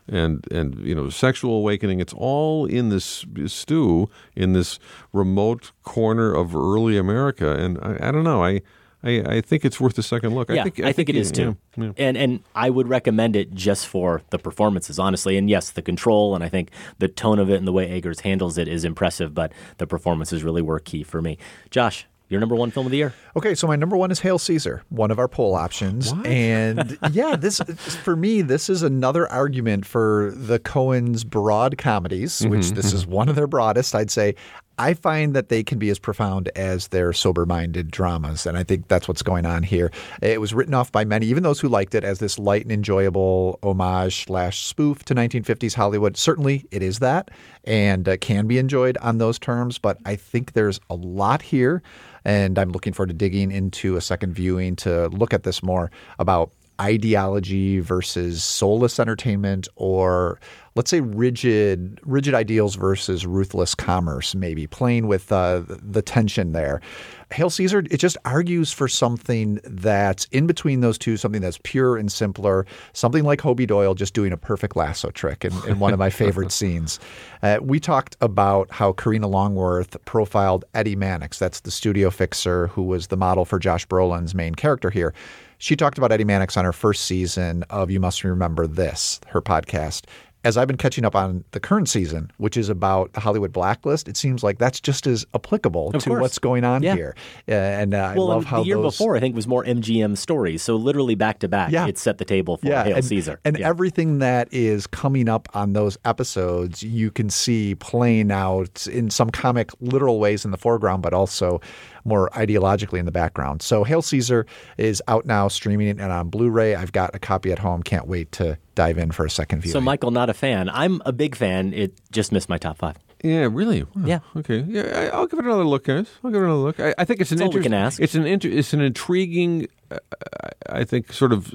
and sexual awakening. It's all in this stew in this remote corner of early America, and I don't know. I think it's worth a second look. Yeah, I think it is too. Yeah. And I would recommend it just for the performances, honestly. And yes, the control, and I think the tone of it and the way Eggers handles it is impressive, but the performances really were key for me. Josh, your number one film of the year? Okay, so my number one is Hail Caesar, one of our poll options. What? And this for me, this is another argument for the Coens' broad comedies, which this is one of their broadest, I'd say. I find that they can be as profound as their sober-minded dramas, and I think that's what's going on here. It was written off by many, even those who liked it, as this light and enjoyable homage/spoof to 1950s Hollywood. Certainly it is that, and can be enjoyed on those terms, but I think there's a lot here, and I'm looking forward to digging into a second viewing to look at this more about ideology versus soulless entertainment, or let's say rigid ideals versus ruthless commerce, maybe playing with the tension there. Hail Caesar, it just argues for something that's in between those two, something that's pure and simpler, something like Hobie Doyle just doing a perfect lasso trick in one of my favorite scenes. We talked about how Karina Longworth profiled Eddie Mannix. That's the studio fixer who was the model for Josh Brolin's main character here. She talked about Eddie Mannix on her first season of You Must Remember This, her podcast. As I've been catching up on the current season, which is about the Hollywood blacklist, it seems like that's just as applicable to what's going on here. And I love how the year before, I think, was more MGM stories. So literally back to back, it set the table for Hail Caesar. And everything that is coming up on those episodes, you can see playing out in some comic literal ways in the foreground, but also more ideologically in the background. So Hail Caesar is out now, streaming and on Blu-ray. I've got a copy at home. Can't wait to dive in for a second viewing. So Michael, not a fan. I'm a big fan. It just missed my top 5. Yeah, really? Wow. Yeah. Okay. Yeah, I'll give it another look, guys. I'll give it another look. I think it's an all we can ask. It's an intriguing, I think, sort of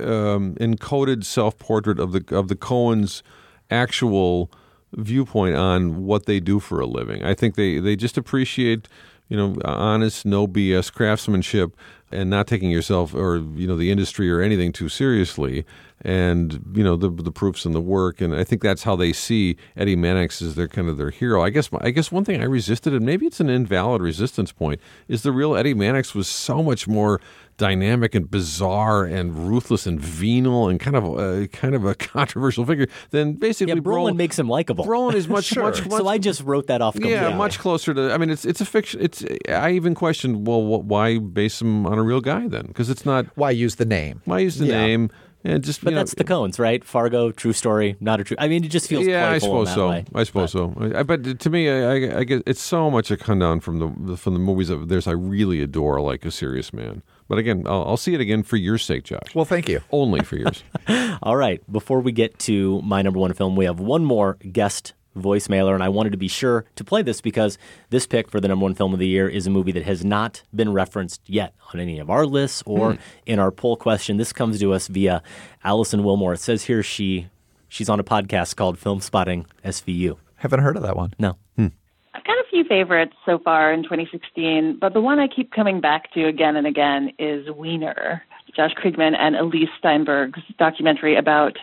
encoded self-portrait of the Coens' actual viewpoint on what they do for a living. I think they just appreciate, honest, no BS craftsmanship and not taking yourself or, the industry or anything too seriously. And, the proofs in the work. And I think that's how they see Eddie Mannix as their hero. I guess one thing I resisted, and maybe it's an invalid resistance point, is the real Eddie Mannix was so much more dynamic and bizarre and ruthless and venal and kind of a controversial figure than basically Brolin makes him likable. Brolin is much. So I just wrote that off completely. Yeah, much closer to. I mean, it's a fiction. I even questioned, why base him on a real guy then? Because it's not. Why use the name? Why use the name? And but that's the Coens, right? Fargo, true story, not a true. I mean, it just feels playful in that way. I suppose so. But to me, I guess it's so much a come down from the movies of theirs I really adore, like A Serious Man. But again, I'll see it again for your sake, Josh. Well, thank you. Only for yours. All right. Before we get to my number one film, we have one more guest voicemailer, and I wanted to be sure to play this because this pick for the number one film of the year is a movie that has not been referenced yet on any of our lists or in our poll question. This comes to us via Allison Wilmore. It says here she's on a podcast called Film Spotting SVU. Haven't heard of that one. No. I've got a few favorites so far in 2016, but the one I keep coming back to again and again is Wiener, Josh Kriegman and Elise Steinberg's documentary about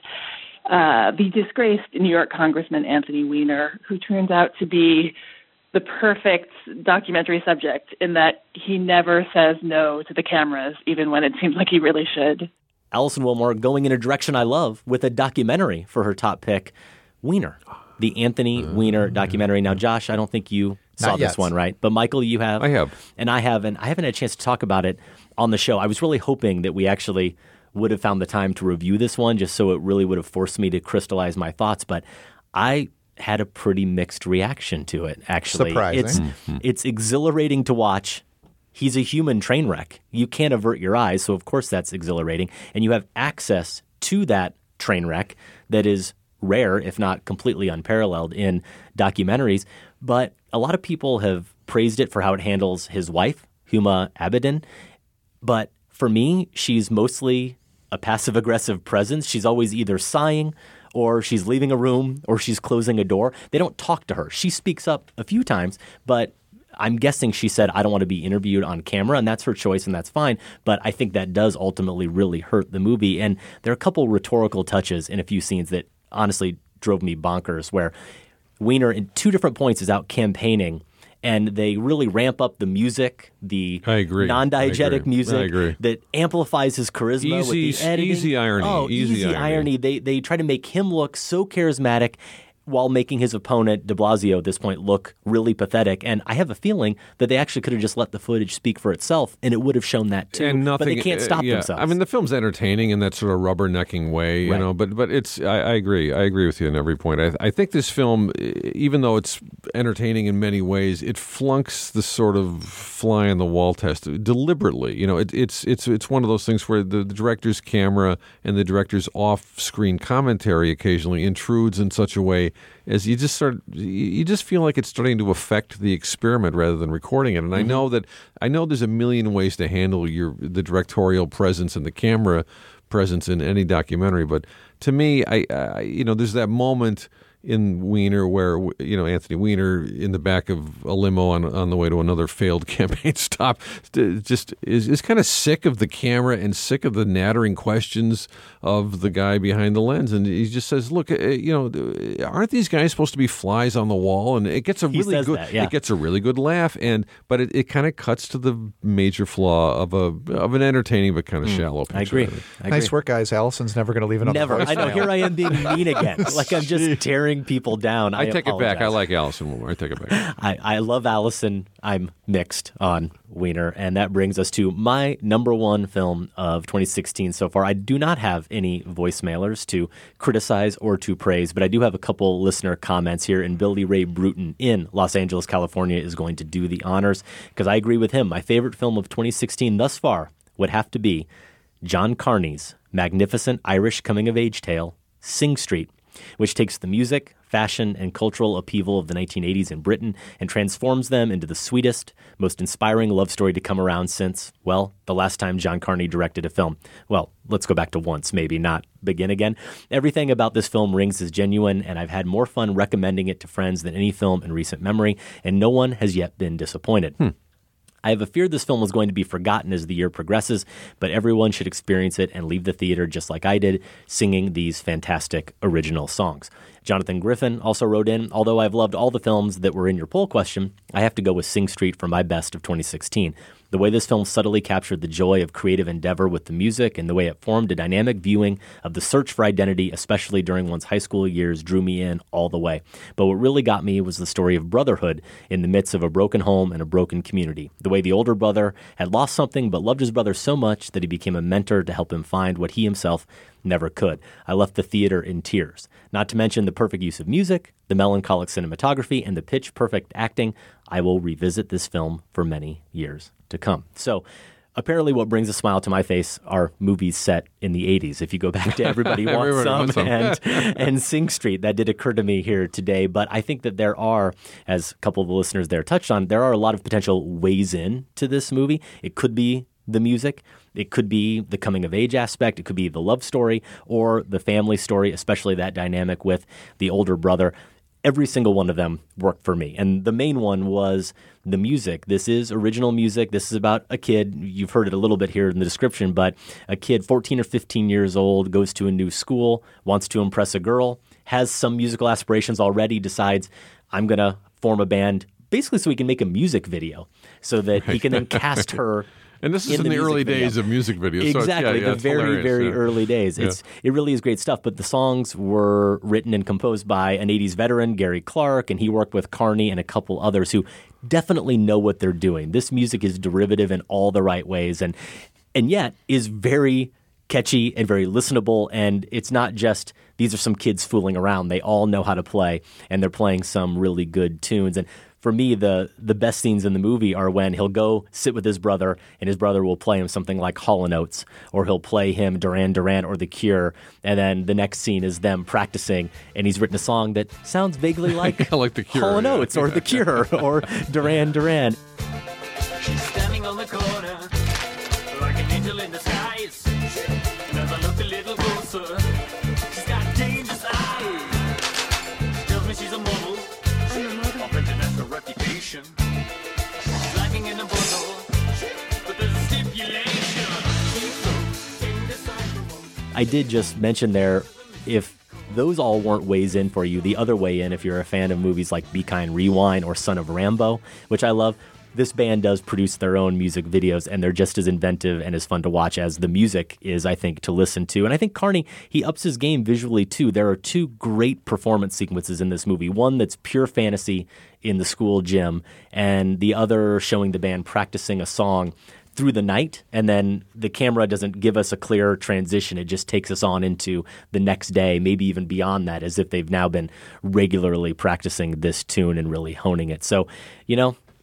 the disgraced New York Congressman Anthony Weiner, who turns out to be the perfect documentary subject in that he never says no to the cameras, even when it seems like he really should. Allison Wilmore going in a direction I love with a documentary for her top pick, Weiner, the Anthony Weiner documentary. Now, Josh, I don't think you saw this one, right? But Michael, you have? I have. And I have, and I haven't had a chance to talk about it on the show. I was really hoping that we actually would have found the time to review this one just so it really would have forced me to crystallize my thoughts. But I had a pretty mixed reaction to it, actually. Surprising. It's exhilarating to watch. He's a human train wreck. You can't avert your eyes, so of course that's exhilarating. And you have access to that train wreck that is rare, if not completely unparalleled in documentaries. But a lot of people have praised it for how it handles his wife, Huma Abedin. But for me, she's mostly a passive-aggressive presence. She's always either sighing or she's leaving a room or she's closing a door. They don't talk to her. She speaks up a few times, but I'm guessing she said, I don't want to be interviewed on camera, and that's her choice, and that's fine. But I think that does ultimately really hurt the movie. And there are a couple rhetorical touches in a few scenes that honestly drove me bonkers, where Weiner, in two different points, is out campaigning, and they really ramp up the music, the non-diegetic music that amplifies his charisma with the editing. Easy irony. Oh, easy irony. They try to make him look so charismatic while making his opponent, de Blasio, at this point, look really pathetic. And I have a feeling that they actually could have just let the footage speak for itself, and it would have shown that too. And nothing, but they can't stop themselves. I mean, the film's entertaining in that sort of rubbernecking way, you know. But it's. I agree. I agree with you on every point. I think this film, even though it's entertaining in many ways, it flunks the sort of fly on the wall test deliberately. You know, it's one of those things where the director's camera and the director's off-screen commentary occasionally intrudes in such a way as you just feel like it's starting to affect the experiment rather than recording it. And I know there's a million ways to handle the directorial presence and the camera presence in any documentary. But to me, I there's that moment in Weiner where, Anthony Weiner in the back of a limo on the way to another failed campaign stop just is kind of sick of the camera and sick of the nattering questions of the guy behind the lens. And he just says, look, aren't these guys supposed to be flies on the wall? And it gets a really good, it gets a really good laugh. But it kind of cuts to the major flaw of an entertaining but kind of shallow picture. I agree. Nice work, guys. Allison's never going to leave it on Never. the voicemail. I know. Here I am being mean again. Like I'm just tearing people down. I take it back. I like Allison more. I take it back. I love Allison. I'm mixed on Weiner. And that brings us to my number one film of 2016 so far. I do not have any voicemailers to criticize or to praise, but I do have a couple listener comments here. And Billy Ray Bruton in Los Angeles, California is going to do the honors because I agree with him. My favorite film of 2016 thus far would have to be John Carney's magnificent Irish coming-of-age tale, Sing Street, which takes the music, fashion, and cultural upheaval of the 1980s in Britain and transforms them into the sweetest, most inspiring love story to come around since, well, the last time John Carney directed a film. Well, let's go back to once, maybe not begin again. Everything about this film rings as genuine, and I've had more fun recommending it to friends than any film in recent memory, and no one has yet been disappointed. I have a fear this film is going to be forgotten as the year progresses, but everyone should experience it and leave the theater just like I did, singing these fantastic original songs. Jonathan Griffin also wrote in, although I've loved all the films that were in your poll question, I have to go with Sing Street for my best of 2016. The way this film subtly captured the joy of creative endeavor with the music and the way it formed a dynamic viewing of the search for identity, especially during one's high school years, drew me in all the way. But what really got me was the story of brotherhood in the midst of a broken home and a broken community. The way the older brother had lost something but loved his brother so much that he became a mentor to help him find what he himself never could. I left the theater in tears. Not to mention the perfect use of music, the melancholic cinematography, and the pitch-perfect acting. I will revisit this film for many years to come. So apparently what brings a smile to my face are movies set in the 80s. If you go back to Everybody Wants Some and Sing Street, that did occur to me here today. But I think that there are, as a couple of the listeners there touched on, there are a lot of potential ways in to this movie. It could be the music. It could be the coming-of-age aspect. It could be the love story or the family story, especially that dynamic with the older brother. Every single one of them worked for me. And the main one was the music. This is original music. This is about a kid. You've heard it a little bit here in the description, but a kid 14 or 15 years old goes to a new school, wants to impress a girl, has some musical aspirations already, decides, I'm going to form a band basically so he can make a music video so that he can then cast her. And this is in the early days of music videos. Exactly, So the very, very early days. It really is great stuff. But the songs were written and composed by an 80s veteran, Gary Clark, and he worked with Carney and a couple others who definitely know what they're doing. This music is derivative in all the right ways and yet is very catchy and very listenable. And it's not just these are some kids fooling around. They all know how to play, and they're playing some really good tunes. And for me, the best scenes in the movie are when he'll go sit with his brother, and his brother will play him something like Hall & Oates, or he'll play him Duran Duran or The Cure, and then the next scene is them practicing, and he's written a song that sounds vaguely like, like The Cure, Hall & Oates or The Cure or Duran Duran. She's standing on the corner like an angel in disguise. And as I look a little closer, she's got dangerous eyes. She tells me she's a model of international reputation. She's lacking in a bottle, but there's a stipulation. She's so indecipherable. I did just mention there, if those all weren't ways in for you, the other way in, if you're a fan of movies like Be Kind Rewind or Son of Rambo, which I love, this band does produce their own music videos, and they're just as inventive and as fun to watch as the music is, I think, to listen to. And I think Carney, he ups his game visually, too. There are two great performance sequences in this movie. One that's pure fantasy in the school gym, and the other showing the band practicing a song through the night, and then the camera doesn't give us a clear transition. It just takes us on into the next day, maybe even beyond that, as if they've now been regularly practicing this tune and really honing it. So,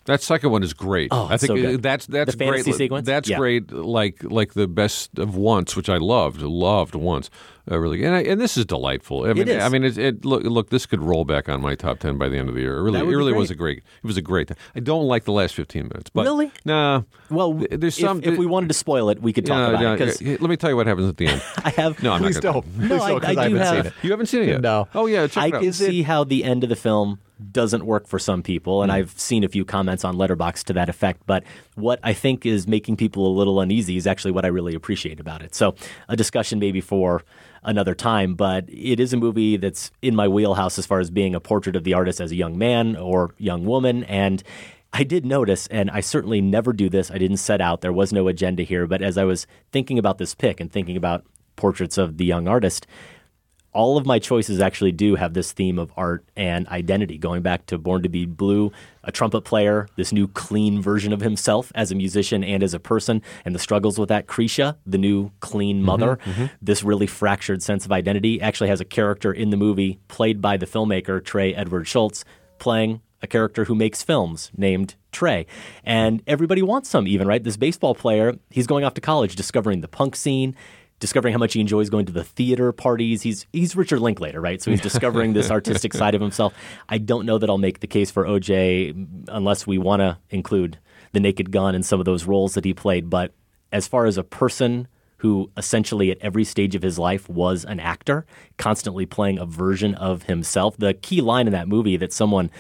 That second one is great. Oh, I think so good. that's The great. fantasy sequence? That's Yeah. great. Like the best of Once, which I loved once. Really, and this is delightful. I mean, It is. I mean, look, this could roll back on my top 10 by the end of the year. That would be great. Was a great. It was a great. I don't like the last 15 minutes. But Really? Nah. Well, there's if we wanted to spoil it, we could talk about it. 'Cause let me tell you what happens at the end. I have. No, I'm Please not gonna. don't. No, Please don't, 'cause I do haven't have. seen it. You haven't seen it yet? No. Oh yeah, check I it out. can see how the end of the film doesn't work for some people, and I've seen a few comments on Letterboxd to that effect. But what I think is making people a little uneasy is actually what I really appreciate about it. So a discussion maybe for another time, but it is a movie that's in my wheelhouse as far as being a portrait of the artist as a young man or young woman. And I did notice, and I certainly never do this, I didn't set out, there was no agenda here, but as I was thinking about this pick and thinking about portraits of the young artist, all of my choices actually do have this theme of art and identity, going back to Born to Be Blue, a trumpet player, this new clean version of himself as a musician and as a person, and the struggles with that. Krisha, the new clean mother, this really fractured sense of identity, actually has a character in the movie played by the filmmaker Trey Edward Schultz, playing a character who makes films named Trey. And everybody wants some even, right? This baseball player, he's going off to college, discovering the punk scene, discovering how much he enjoys going to the theater parties. He's Richard Linklater, right? So he's discovering this artistic side of himself. I don't know that I'll make the case for O.J. unless we want to include the Naked Gun and some of those roles that he played. But as far as a person who essentially at every stage of his life was an actor, constantly playing a version of himself, the key line in that movie that someone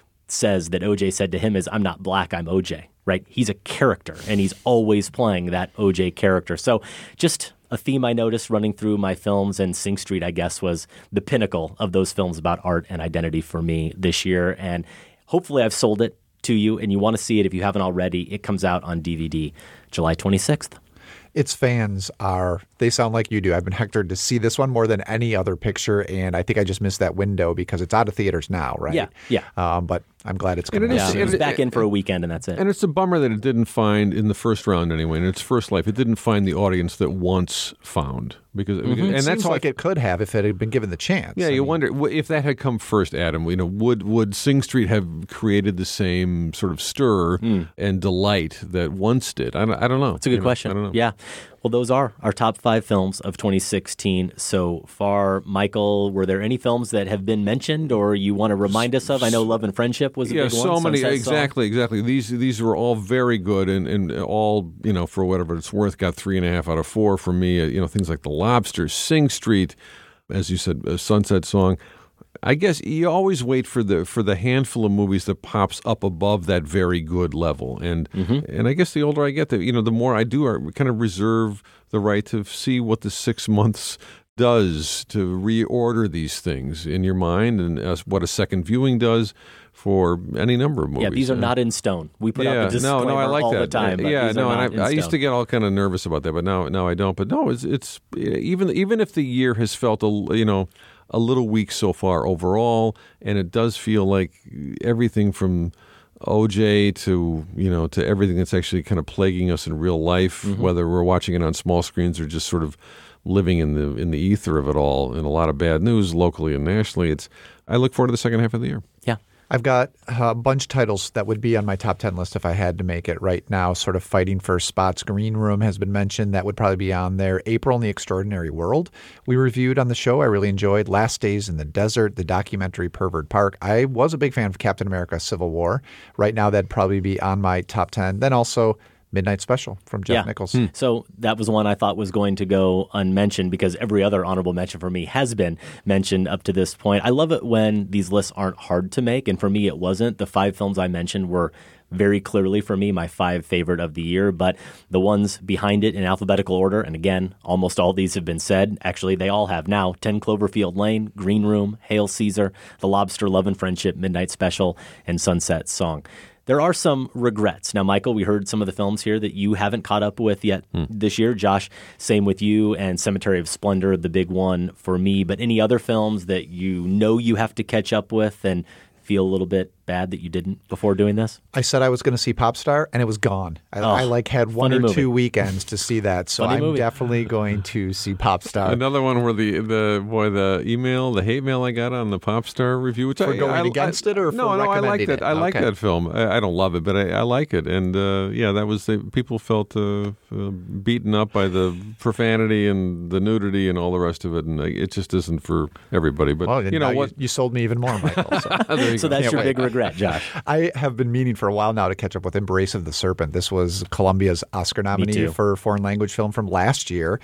says that O.J. said to him is, "I'm not black, I'm O.J." Right? He's a character, and he's always playing that O.J. character. So just a theme I noticed running through my films, and Sing Street, I guess, was the pinnacle of those films about art and identity for me this year. And hopefully I've sold it to you, and you want to see it if you haven't already. It comes out on DVD July 26th. Its fans they sound like you do. I've been hectored to see this one more than any other picture, and I think I just missed that window because it's out of theaters now, right? Yeah. But I'm glad it's And coming it out is- soon. It was back in for a weekend, and that's it. And it's a bummer that it didn't find, in the first round anyway, in its first life, it didn't find the audience that Once found. Because It and that's seems how like it could have if it had been given the chance. Yeah, you wonder if that had come first, Adam. Would Sing Street have created the same sort of stir and delight that Once did? I don't know. It's a good question. I don't know. Yeah. Well, those are our top 5 films of 2016 so far. Michael, were there any films that have been mentioned or you want to remind us of? I know Love and Friendship was a big one. So many. Sunset Song. Exactly. These were all very good and all, for whatever it's worth, got 3.5 out of 4 from me. Things like The Lobster, Sing Street, as you said, Sunset Song. I guess you always wait for the handful of movies that pops up above that very good level, and I guess the older I get, the more I do, I kind of reserve the right to see what the 6 months does to reorder these things in your mind, and what a second viewing does for any number of movies. Yeah, these are not in stone. We put out the disclaimer I like all that. the time. But Yeah, these no, are not and in I used stone. to get all kind of nervous about that, but now I don't. But no, it's even if the year has felt a little weak so far overall, and it does feel like everything from OJ to to everything that's actually kind of plaguing us in real life, whether we're watching it on small screens or just sort of living in the ether of it all, and a lot of bad news locally and nationally. I look forward to the second half of the year. Yeah. I've got a bunch of titles that would be on my top 10 list if I had to make it right now, sort of fighting for spots. Green Room has been mentioned. That would probably be on there. April in the Extraordinary World we reviewed on the show. I really enjoyed. Last Days in the Desert, the documentary Pervert Park. I was a big fan of Captain America Civil War. Right now that'd probably be on my top 10. Then also Midnight Special from Jeff Nichols. So that was one I thought was going to go unmentioned because every other honorable mention for me has been mentioned up to this point. I love it when these lists aren't hard to make, and for me it wasn't. The 5 films I mentioned were very clearly for me my 5 favorite of the year, but the ones behind it in alphabetical order, and again, almost all these have been said. Actually, they all have now. 10 Cloverfield Lane, Green Room, Hail Caesar, The Lobster, Love and Friendship, Midnight Special, and Sunset Song. There are some regrets. Now, Michael, we heard some of the films here that you haven't caught up with yet this year. Josh, same with you, and Cemetery of Splendor, the big one for me. But any other films that you have to catch up with and feel a little bit bad that you didn't before doing this? I said I was going to see Popstar, and it was gone. I had one or two weekends to see that, so I'm definitely going to see Popstar. Another one where the hate mail I got on the Popstar review, which for going against it or for I liked it. it? I like that film. I don't love it, but I like it. And that was people felt beaten up by the profanity and the nudity and all the rest of it, and it just isn't for everybody. But you know what? You sold me even more, Michael. So that's your big regret, Josh. I have been meaning for a while now to catch up with Embrace of the Serpent. This was Columbia's Oscar nominee for foreign language film from last year.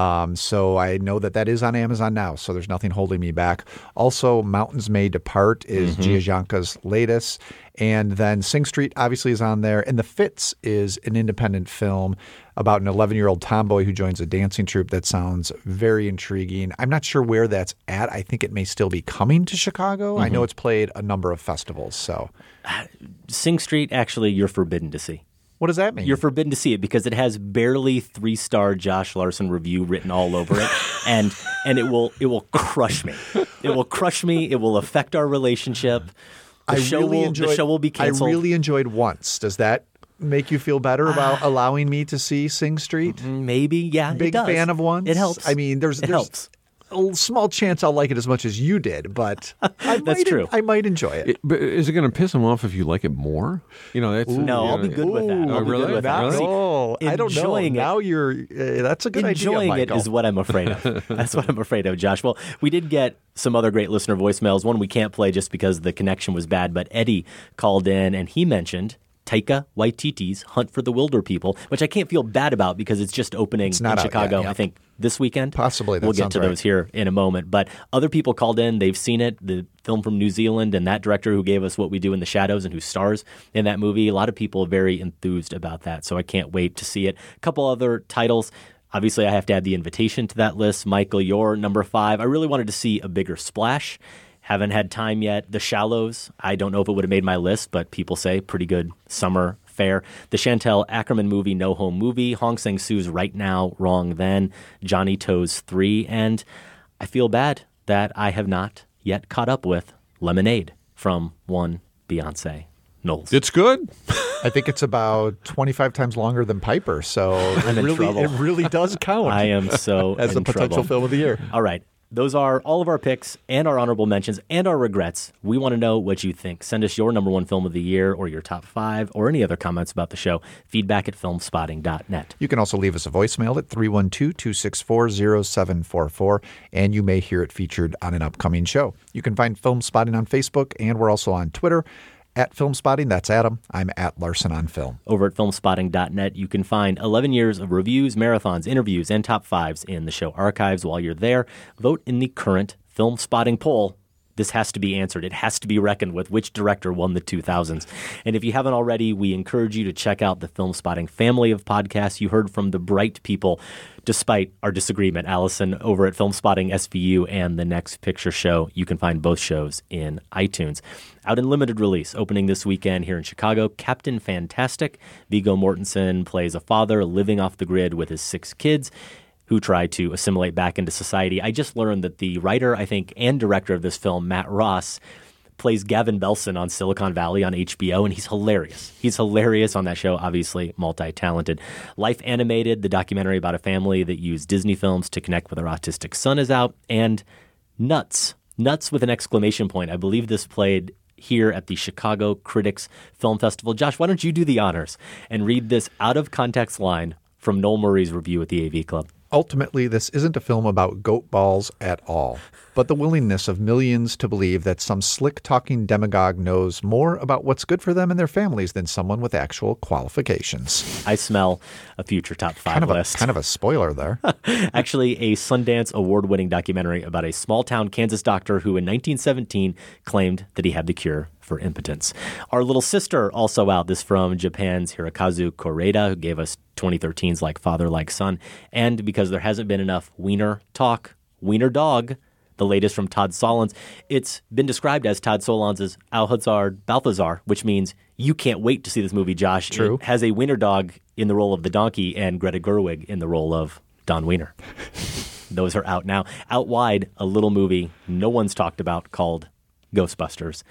So I know that is on Amazon now, so there's nothing holding me back. Also, Mountains May Depart is Giajanka's latest. And then Sing Street obviously is on there. And The Fits is an independent film about an 11-year-old tomboy who joins a dancing troupe that sounds very intriguing. I'm not sure where that's at. I think it may still be coming to Chicago. I know it's played a number of festivals. So, Sing Street, actually, you're forbidden to see. What does that mean? You're forbidden to see it because it has barely 3-star Josh Larson review written all over it, and it will crush me. It will crush me. It will affect our relationship. The show will be canceled. I really enjoyed Once. Does that make you feel better about allowing me to see Sing Street? Maybe, yeah. Big fan of Once. It helps. I mean, there's helps. A small chance I'll like it as much as you did, but that's true. I might enjoy it. But is it going to piss him off if you like it more? You know, that's I'll be good with that. Oh, really? I don't know. Now that's a good idea, Enjoying Michael. it is what I'm afraid of. That's what I'm afraid of, Josh. Well, we did get some other great listener voicemails. One we can't play just because the connection was bad, but Eddie called in and he mentioned Taika Waititi's Hunt for the Wilder People, which I can't feel bad about because it's just opening in Chicago, I think, this weekend. Possibly. We'll get to those here in a moment. But other people called in. They've seen it, the film from New Zealand, and that director who gave us What We Do in the Shadows and who stars in that movie. A lot of people are very enthused about that, so I can't wait to see it. A couple other titles. Obviously, I have to add The Invitation to that list. Michael, you're number 5. I really wanted to see A Bigger Splash. Haven't had time yet. The Shallows, I don't know if it would have made my list, but people say pretty good summer fare. The Chantal Ackerman movie, No Home Movie. Hong Sang-soo's Right Now, Wrong Then. Johnny To's 3. And I feel bad that I have not yet caught up with Lemonade from one Beyonce Knowles. It's good. I think it's about 25 times longer than Piper, so it really does count. I am so as in a potential trouble. film of the year. All right. Those are all of our picks and our honorable mentions and our regrets. We want to know what you think. Send us your number 1 film of the year or your top 5 or any other comments about the show. Feedback at filmspotting.net. You can also leave us a voicemail at 312-264-0744, and you may hear it featured on an upcoming show. You can find Film Spotting on Facebook, and we're also on Twitter. At Film Spotting, that's Adam. I'm at Larson on Film. Over at filmspotting.net, you can find 11 years of reviews, marathons, interviews, and top 5s in the show archives. While you're there, vote in the current Film Spotting poll. This has to be answered. It has to be reckoned with which director won the 2000s. And if you haven't already, we encourage you to check out the Film Spotting family of podcasts. You heard from the bright people, despite our disagreement, Allison, over at Film Spotting SVU and The Next Picture Show. You can find both shows in iTunes. Out in limited release, opening this weekend here in Chicago, Captain Fantastic. Viggo Mortensen plays a father living off the grid with his 6 kids who try to assimilate back into society. I just learned that the writer, I think, and director of this film, Matt Ross, plays Gavin Belson on Silicon Valley on HBO, and he's hilarious. He's hilarious on that show, obviously multi-talented. Life Animated, the documentary about a family that used Disney films to connect with their autistic son, is out. And Nuts. Nuts with an exclamation point. I believe this played here at the Chicago Critics Film Festival. Josh, why don't you do the honors and read this out-of-context line from Noel Murray's review at the AV Club? Ultimately, this isn't a film about goat balls at all, but the willingness of millions to believe that some slick-talking demagogue knows more about what's good for them and their families than someone with actual qualifications. I smell a future top 5 list. Kind of a spoiler there. Actually, a Sundance Award-winning documentary about a small-town Kansas doctor who in 1917 claimed that he had the cure for impotence. Our Little Sister also out. This from Japan's Hirokazu Koreeda, who gave us 2013's Like Father, Like Son. And because there hasn't been enough wiener talk, Wiener Dog, the latest from Todd Solondz, it's been described as Todd Solondz's Alhazard Balthazar, which means you can't wait to see this movie, Josh. True. It has a wiener dog in the role of the donkey and Greta Gerwig in the role of Don Wiener. Those are out now. Out wide, a little movie no one's talked about called Ghostbusters.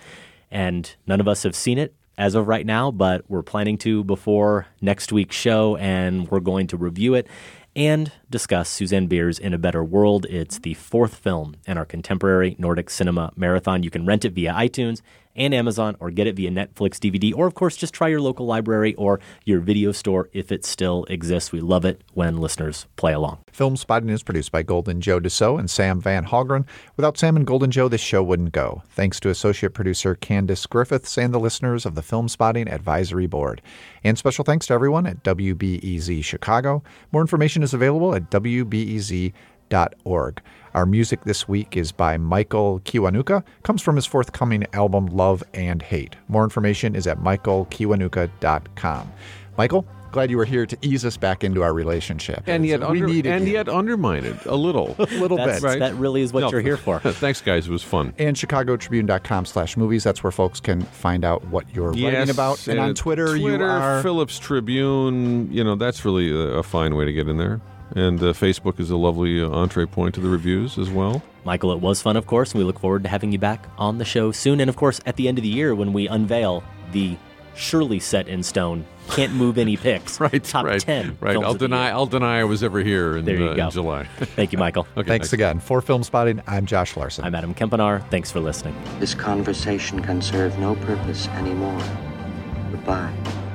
and none of us have seen it as of right now, but we're planning to before next week's show, and we're going to review it and discuss Susanne Bier's In a Better World. It's the 4th film in our contemporary Nordic cinema marathon. You can rent it via iTunes and Amazon, or get it via Netflix DVD, or of course just try your local library or your video store if it still exists. We love it when listeners play along. Film Spotting is produced by Golden Joe Dassault and Sam Van Hallgren. Without Sam and Golden Joe, this show wouldn't go. Thanks to associate producer Candace Griffiths and the listeners of the Film Spotting Advisory Board. And special thanks to everyone at WBEZ Chicago. More information is available at WBEZ.org. Our music this week is by Michael Kiwanuka. Comes from his forthcoming album, Love and Hate. More information is at michaelkiwanuka.com. Michael, glad you were here to ease us back into our relationship. And yet undermine it a little. A little bit. Right? That really is what you're here for. Thanks, guys. It was fun. And chicagotribune.com/movies. That's where folks can find out what you're writing about. And on Twitter, you are... Phillips Tribune. That's really a fine way to get in there. And Facebook is a lovely entree point to the reviews as well. Michael, it was fun, of course, and we look forward to having you back on the show soon. And, of course, at the end of the year when we unveil the surely set in stone, can't move any picks, top 10 Right, I'll deny I was ever here in July. Thank you, Michael. Okay, thanks again. For Film Spotting, I'm Josh Larson. I'm Adam Kempenaar. Thanks for listening. This conversation can serve no purpose anymore. Goodbye.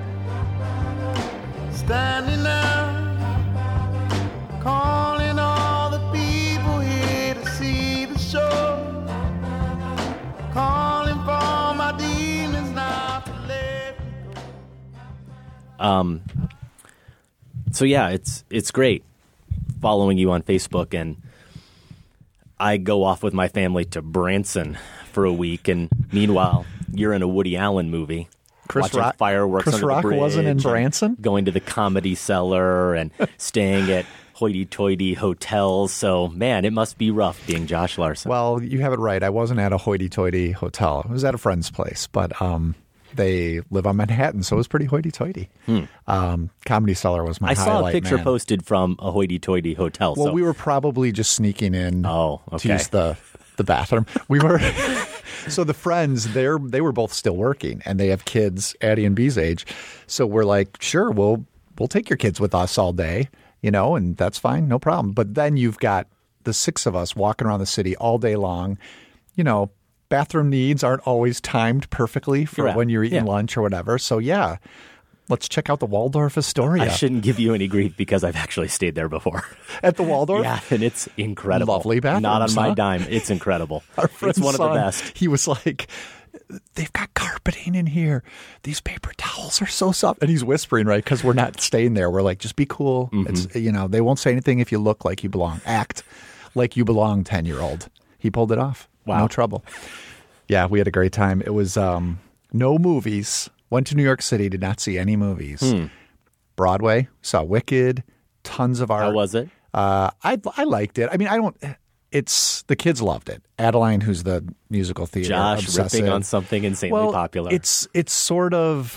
Standing now, calling all the people here to see the show. Calling for my demons not to let go. So yeah, it's great following you on Facebook, and I go off with my family to Branson for a week, and meanwhile, you're in a Woody Allen movie. Watching fireworks Chris under Rock the bridge, wasn't in Branson? Going to the Comedy Cellar and staying at hoity-toity hotels. So, man, it must be rough being Josh Larson. Well, you have it right. I wasn't at a hoity-toity hotel. I was at a friend's place, but they live on Manhattan, so it was pretty hoity-toity. Comedy Cellar was my highlight. I saw a picture posted from a hoity-toity hotel. Well, we were probably just sneaking in to use the bathroom. We were... So the friends, they were both still working, and they have kids Addie and B's age. So we're like, sure, we'll take your kids with us all day, and that's fine, no problem. But then you've got the 6 of us walking around the city all day long. Bathroom needs aren't always timed perfectly for when you're eating lunch or whatever. So yeah, let's check out the Waldorf Astoria. I shouldn't give you any grief because I've actually stayed there before. At the Waldorf? Yeah, and it's incredible. Lovely bathrooms. Not on my dime. It's incredible. It's one of the best. He was like, they've got carpeting in here. These paper towels are so soft. And he's whispering, right? Because we're not staying there. We're like, just be cool. It's, they won't say anything if you look like you belong. Act like you belong, 10-year-old. He pulled it off. Wow. No trouble. Yeah, we had a great time. It was no movies. Went to New York City, did not see any movies. Broadway, saw Wicked, tons of art. How was it? I liked it. I mean, the kids loved it. Adeline, who's the musical theater Josh obsessive. ripping on something insanely popular. It's sort of,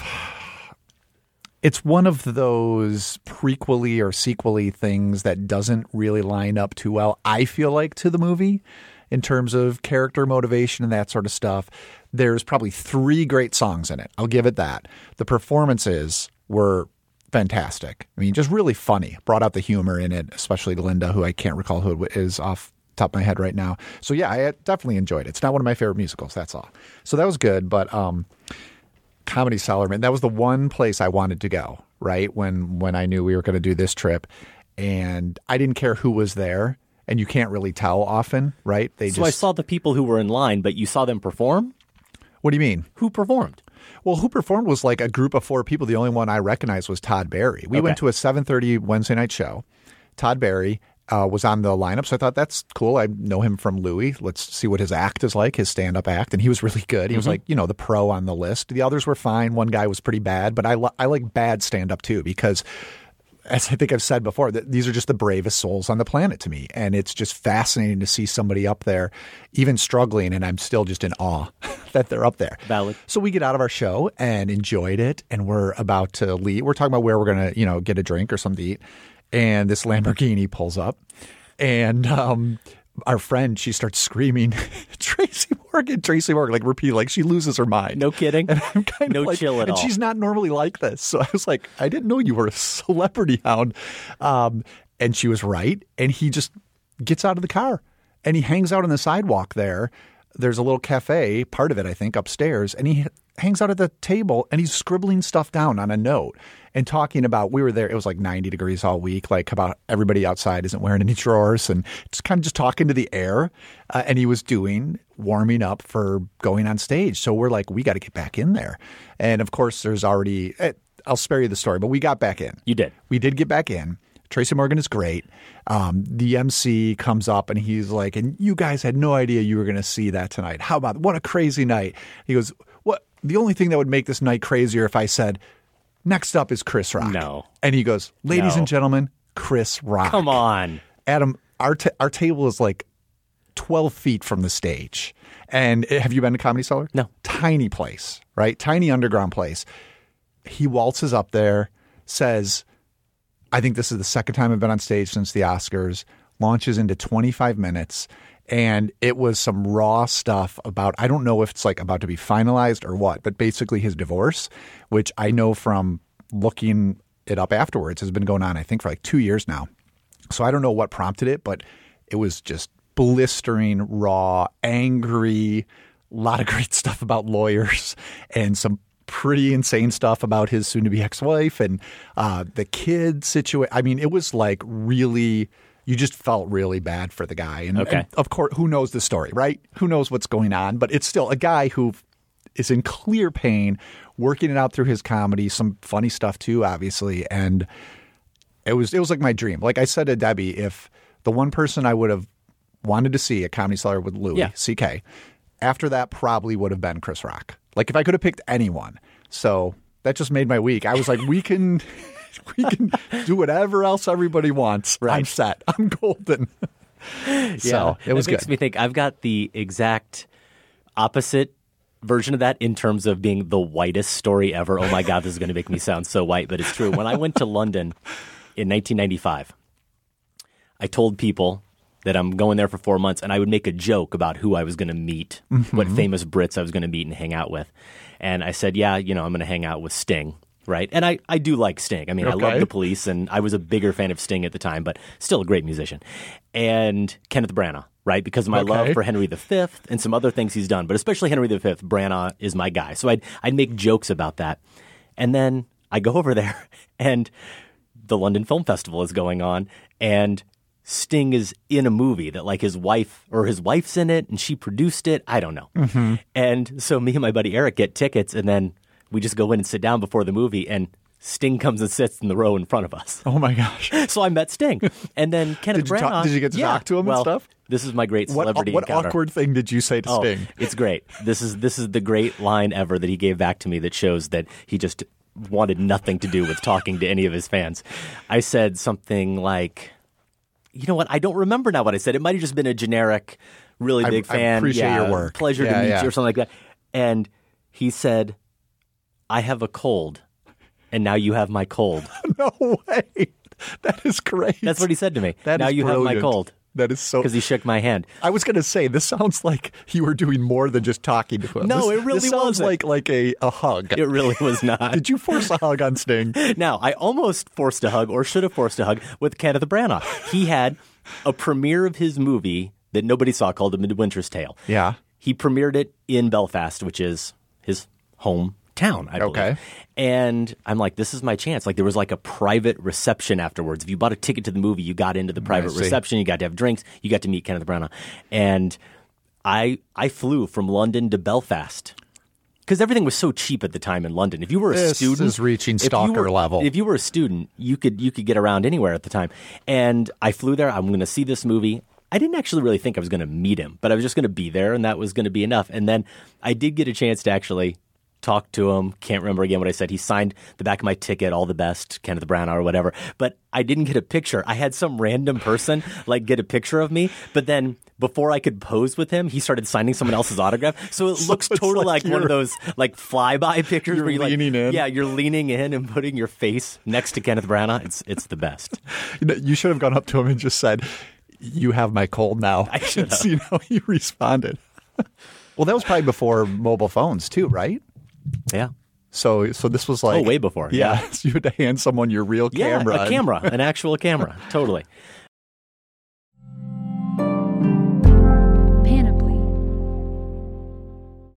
it's one of those prequely or sequely things that doesn't really line up too well, I feel like, to the movie in terms of character motivation and that sort of stuff. There's probably 3 great songs in it. I'll give it that. The performances were fantastic. I mean, just really funny. Brought out the humor in it, especially Linda, who I can't recall who it is off the top of my head right now. So yeah, I definitely enjoyed it. It's not one of my favorite musicals, that's all. So that was good, but Comedy Cellar, man, that was the one place I wanted to go, right? When I knew we were going to do this trip, and I didn't care who was there, and you can't really tell often, right? I saw the people who were in line, but you saw them perform? What do you mean? Who performed? Well, who performed was like a group of 4 people. The only one I recognized was Todd Barry. We went to a 7:30 Wednesday night show. Todd Barry was on the lineup, so I thought, that's cool. I know him from Louis. Let's see what his act is like, his stand-up act. And he was really good. He was like, the pro on the list. The others were fine. One guy was pretty bad. But I like bad stand-up too, because as I think I've said before, that these are just the bravest souls on the planet to me. And it's just fascinating to see somebody up there even struggling, and I'm still just in awe that they're up there. Valid. So we get out of our show and enjoyed it, and we're about to leave. We're talking about where we're going to, get a drink or something to eat. And this Lamborghini pulls up, and our friend, she starts screaming, Tracy Morgan, like repeat, like she loses her mind. No kidding. And I'm kind no of like, chill at all. And she's not normally like this. So I was like, I didn't know you were a celebrity hound. And she was right. And he just gets out of the car and he hangs out on the sidewalk there. There's a little cafe, part of it, I think, upstairs. And he hangs out at the table and he's scribbling stuff down on a note and talking about, we were there, it was like 90 degrees all week, like about everybody outside isn't wearing any drawers and just kind of just talking to the air. And he was warming up for going on stage. So we're like, we got to get back in there. And of course, there's already, I'll spare you the story, but we got back in. You did. We did get back in. Tracy Morgan is great. The MC comes up and he's like, and you guys had no idea you were going to see that tonight. How about, what a crazy night. He goes, what? The only thing that would make this night crazier if I said, next up is Chris Rock. No. And he goes, ladies and gentlemen, Chris Rock. Come on. Adam, our table is like 12 feet from the stage. And have you been to Comedy Cellar? No. Tiny place, right? Tiny underground place. He waltzes up there, says, I think this is the second time I've been on stage since the Oscars, launches into 25 minutes. And it was some raw stuff about, I don't know if it's like about to be finalized or what, but basically his divorce, which I know from looking it up afterwards has been going on, I think, for like 2 years now. So I don't know what prompted it, but it was just blistering, raw, angry, a lot of great stuff about lawyers and some pretty insane stuff about his soon-to-be ex-wife and the kid situation. I mean, it was like really... You just felt really bad for the guy. And, and of course, who knows the story, right? Who knows what's going on? But it's still a guy who is in clear pain, working it out through his comedy, some funny stuff too, obviously. And it was like my dream. Like I said to Debbie, if the one person I would have wanted to see at Comedy Cellar with Louis, CK, after that probably would have been Chris Rock. Like if I could have picked anyone. So that just made my week. I was like, we can do whatever else everybody wants. Right. I'm set. I'm golden. So it was good. It makes me think I've got the exact opposite version of that in terms of being the whitest story ever. Oh my God, this is going to make me sound so white, but it's true. When I went to London in 1995, I told people that I'm going there for 4 months, and I would make a joke about who I was going to meet, what famous Brits I was going to meet and hang out with. And I said, yeah, I'm going to hang out with Sting. Right. And I do like Sting. I mean, I love the Police, and I was a bigger fan of Sting at the time, but still a great musician. And Kenneth Branagh, right? Because of my love for Henry V and some other things he's done, but especially Henry V, Branagh is my guy. So I'd make jokes about that. And then I go over there, and the London Film Festival is going on, and Sting is in a movie that like his wife's in it, and she produced it. I don't know. And so me and my buddy Eric get tickets, and then we just go in and sit down before the movie, and Sting comes and sits in the row in front of us. Oh, my gosh. So I met Sting. And then Kenneth Branagh. Did you get to talk to him and stuff? This is my great celebrity encounter. What awkward thing did you say to Sting? It's great. This is the great line ever that he gave back to me that shows that he just wanted nothing to do with talking to any of his fans. I said something like, you know what? I don't remember now what I said. It might have just been a generic, really big fan. I appreciate your work. Pleasure to meet you or something like that. And he said, I have a cold, and now you have my cold. No way. That is great. That's what he said to me. Now you brilliant. have my cold. That is so... Because he shook my hand. I was going to say, this sounds like you were doing more than just talking to him. No, it really this sounds wasn't. like a hug. It really was not. Did you force a hug on Sting? Now, I almost forced a hug, or should have forced a hug, with Kenneth Branagh. He had a premiere of his movie that nobody saw called A Midwinter's Tale. Yeah. He premiered it in Belfast, which is his home town, I believe. Okay. And I'm like, this is my chance. Like, there was like a private reception afterwards. If you bought a ticket to the movie, you got into the private reception. You got to have drinks. You got to meet Kenneth Branagh. And I flew from London to Belfast because everything was so cheap at the time in London. If you were a student, this is reaching stalker level. If you were a student, you could get around anywhere at the time. And I flew there. I'm going to see this movie. I didn't actually really think I was going to meet him, but I was just going to be there, and that was going to be enough. And then I did get a chance to actually talked to him. Can't remember again what I said. He signed the back of my ticket, all the best, Kenneth Branagh or whatever. But I didn't get a picture. I had some random person like get a picture of me. But then before I could pose with him, he started signing someone else's autograph. So it looks totally like one of those like flyby pictures where you're leaning in. Yeah, you're leaning in and putting your face next to Kenneth Branagh. It's the best. You should have gone up to him and just said, you have my cold now. I should have. See how you responded. Well, that was probably before mobile phones too, right? Yeah. So this was like way before. Yeah. So you had to hand someone your real camera. Yeah, a camera, an actual camera. Totally.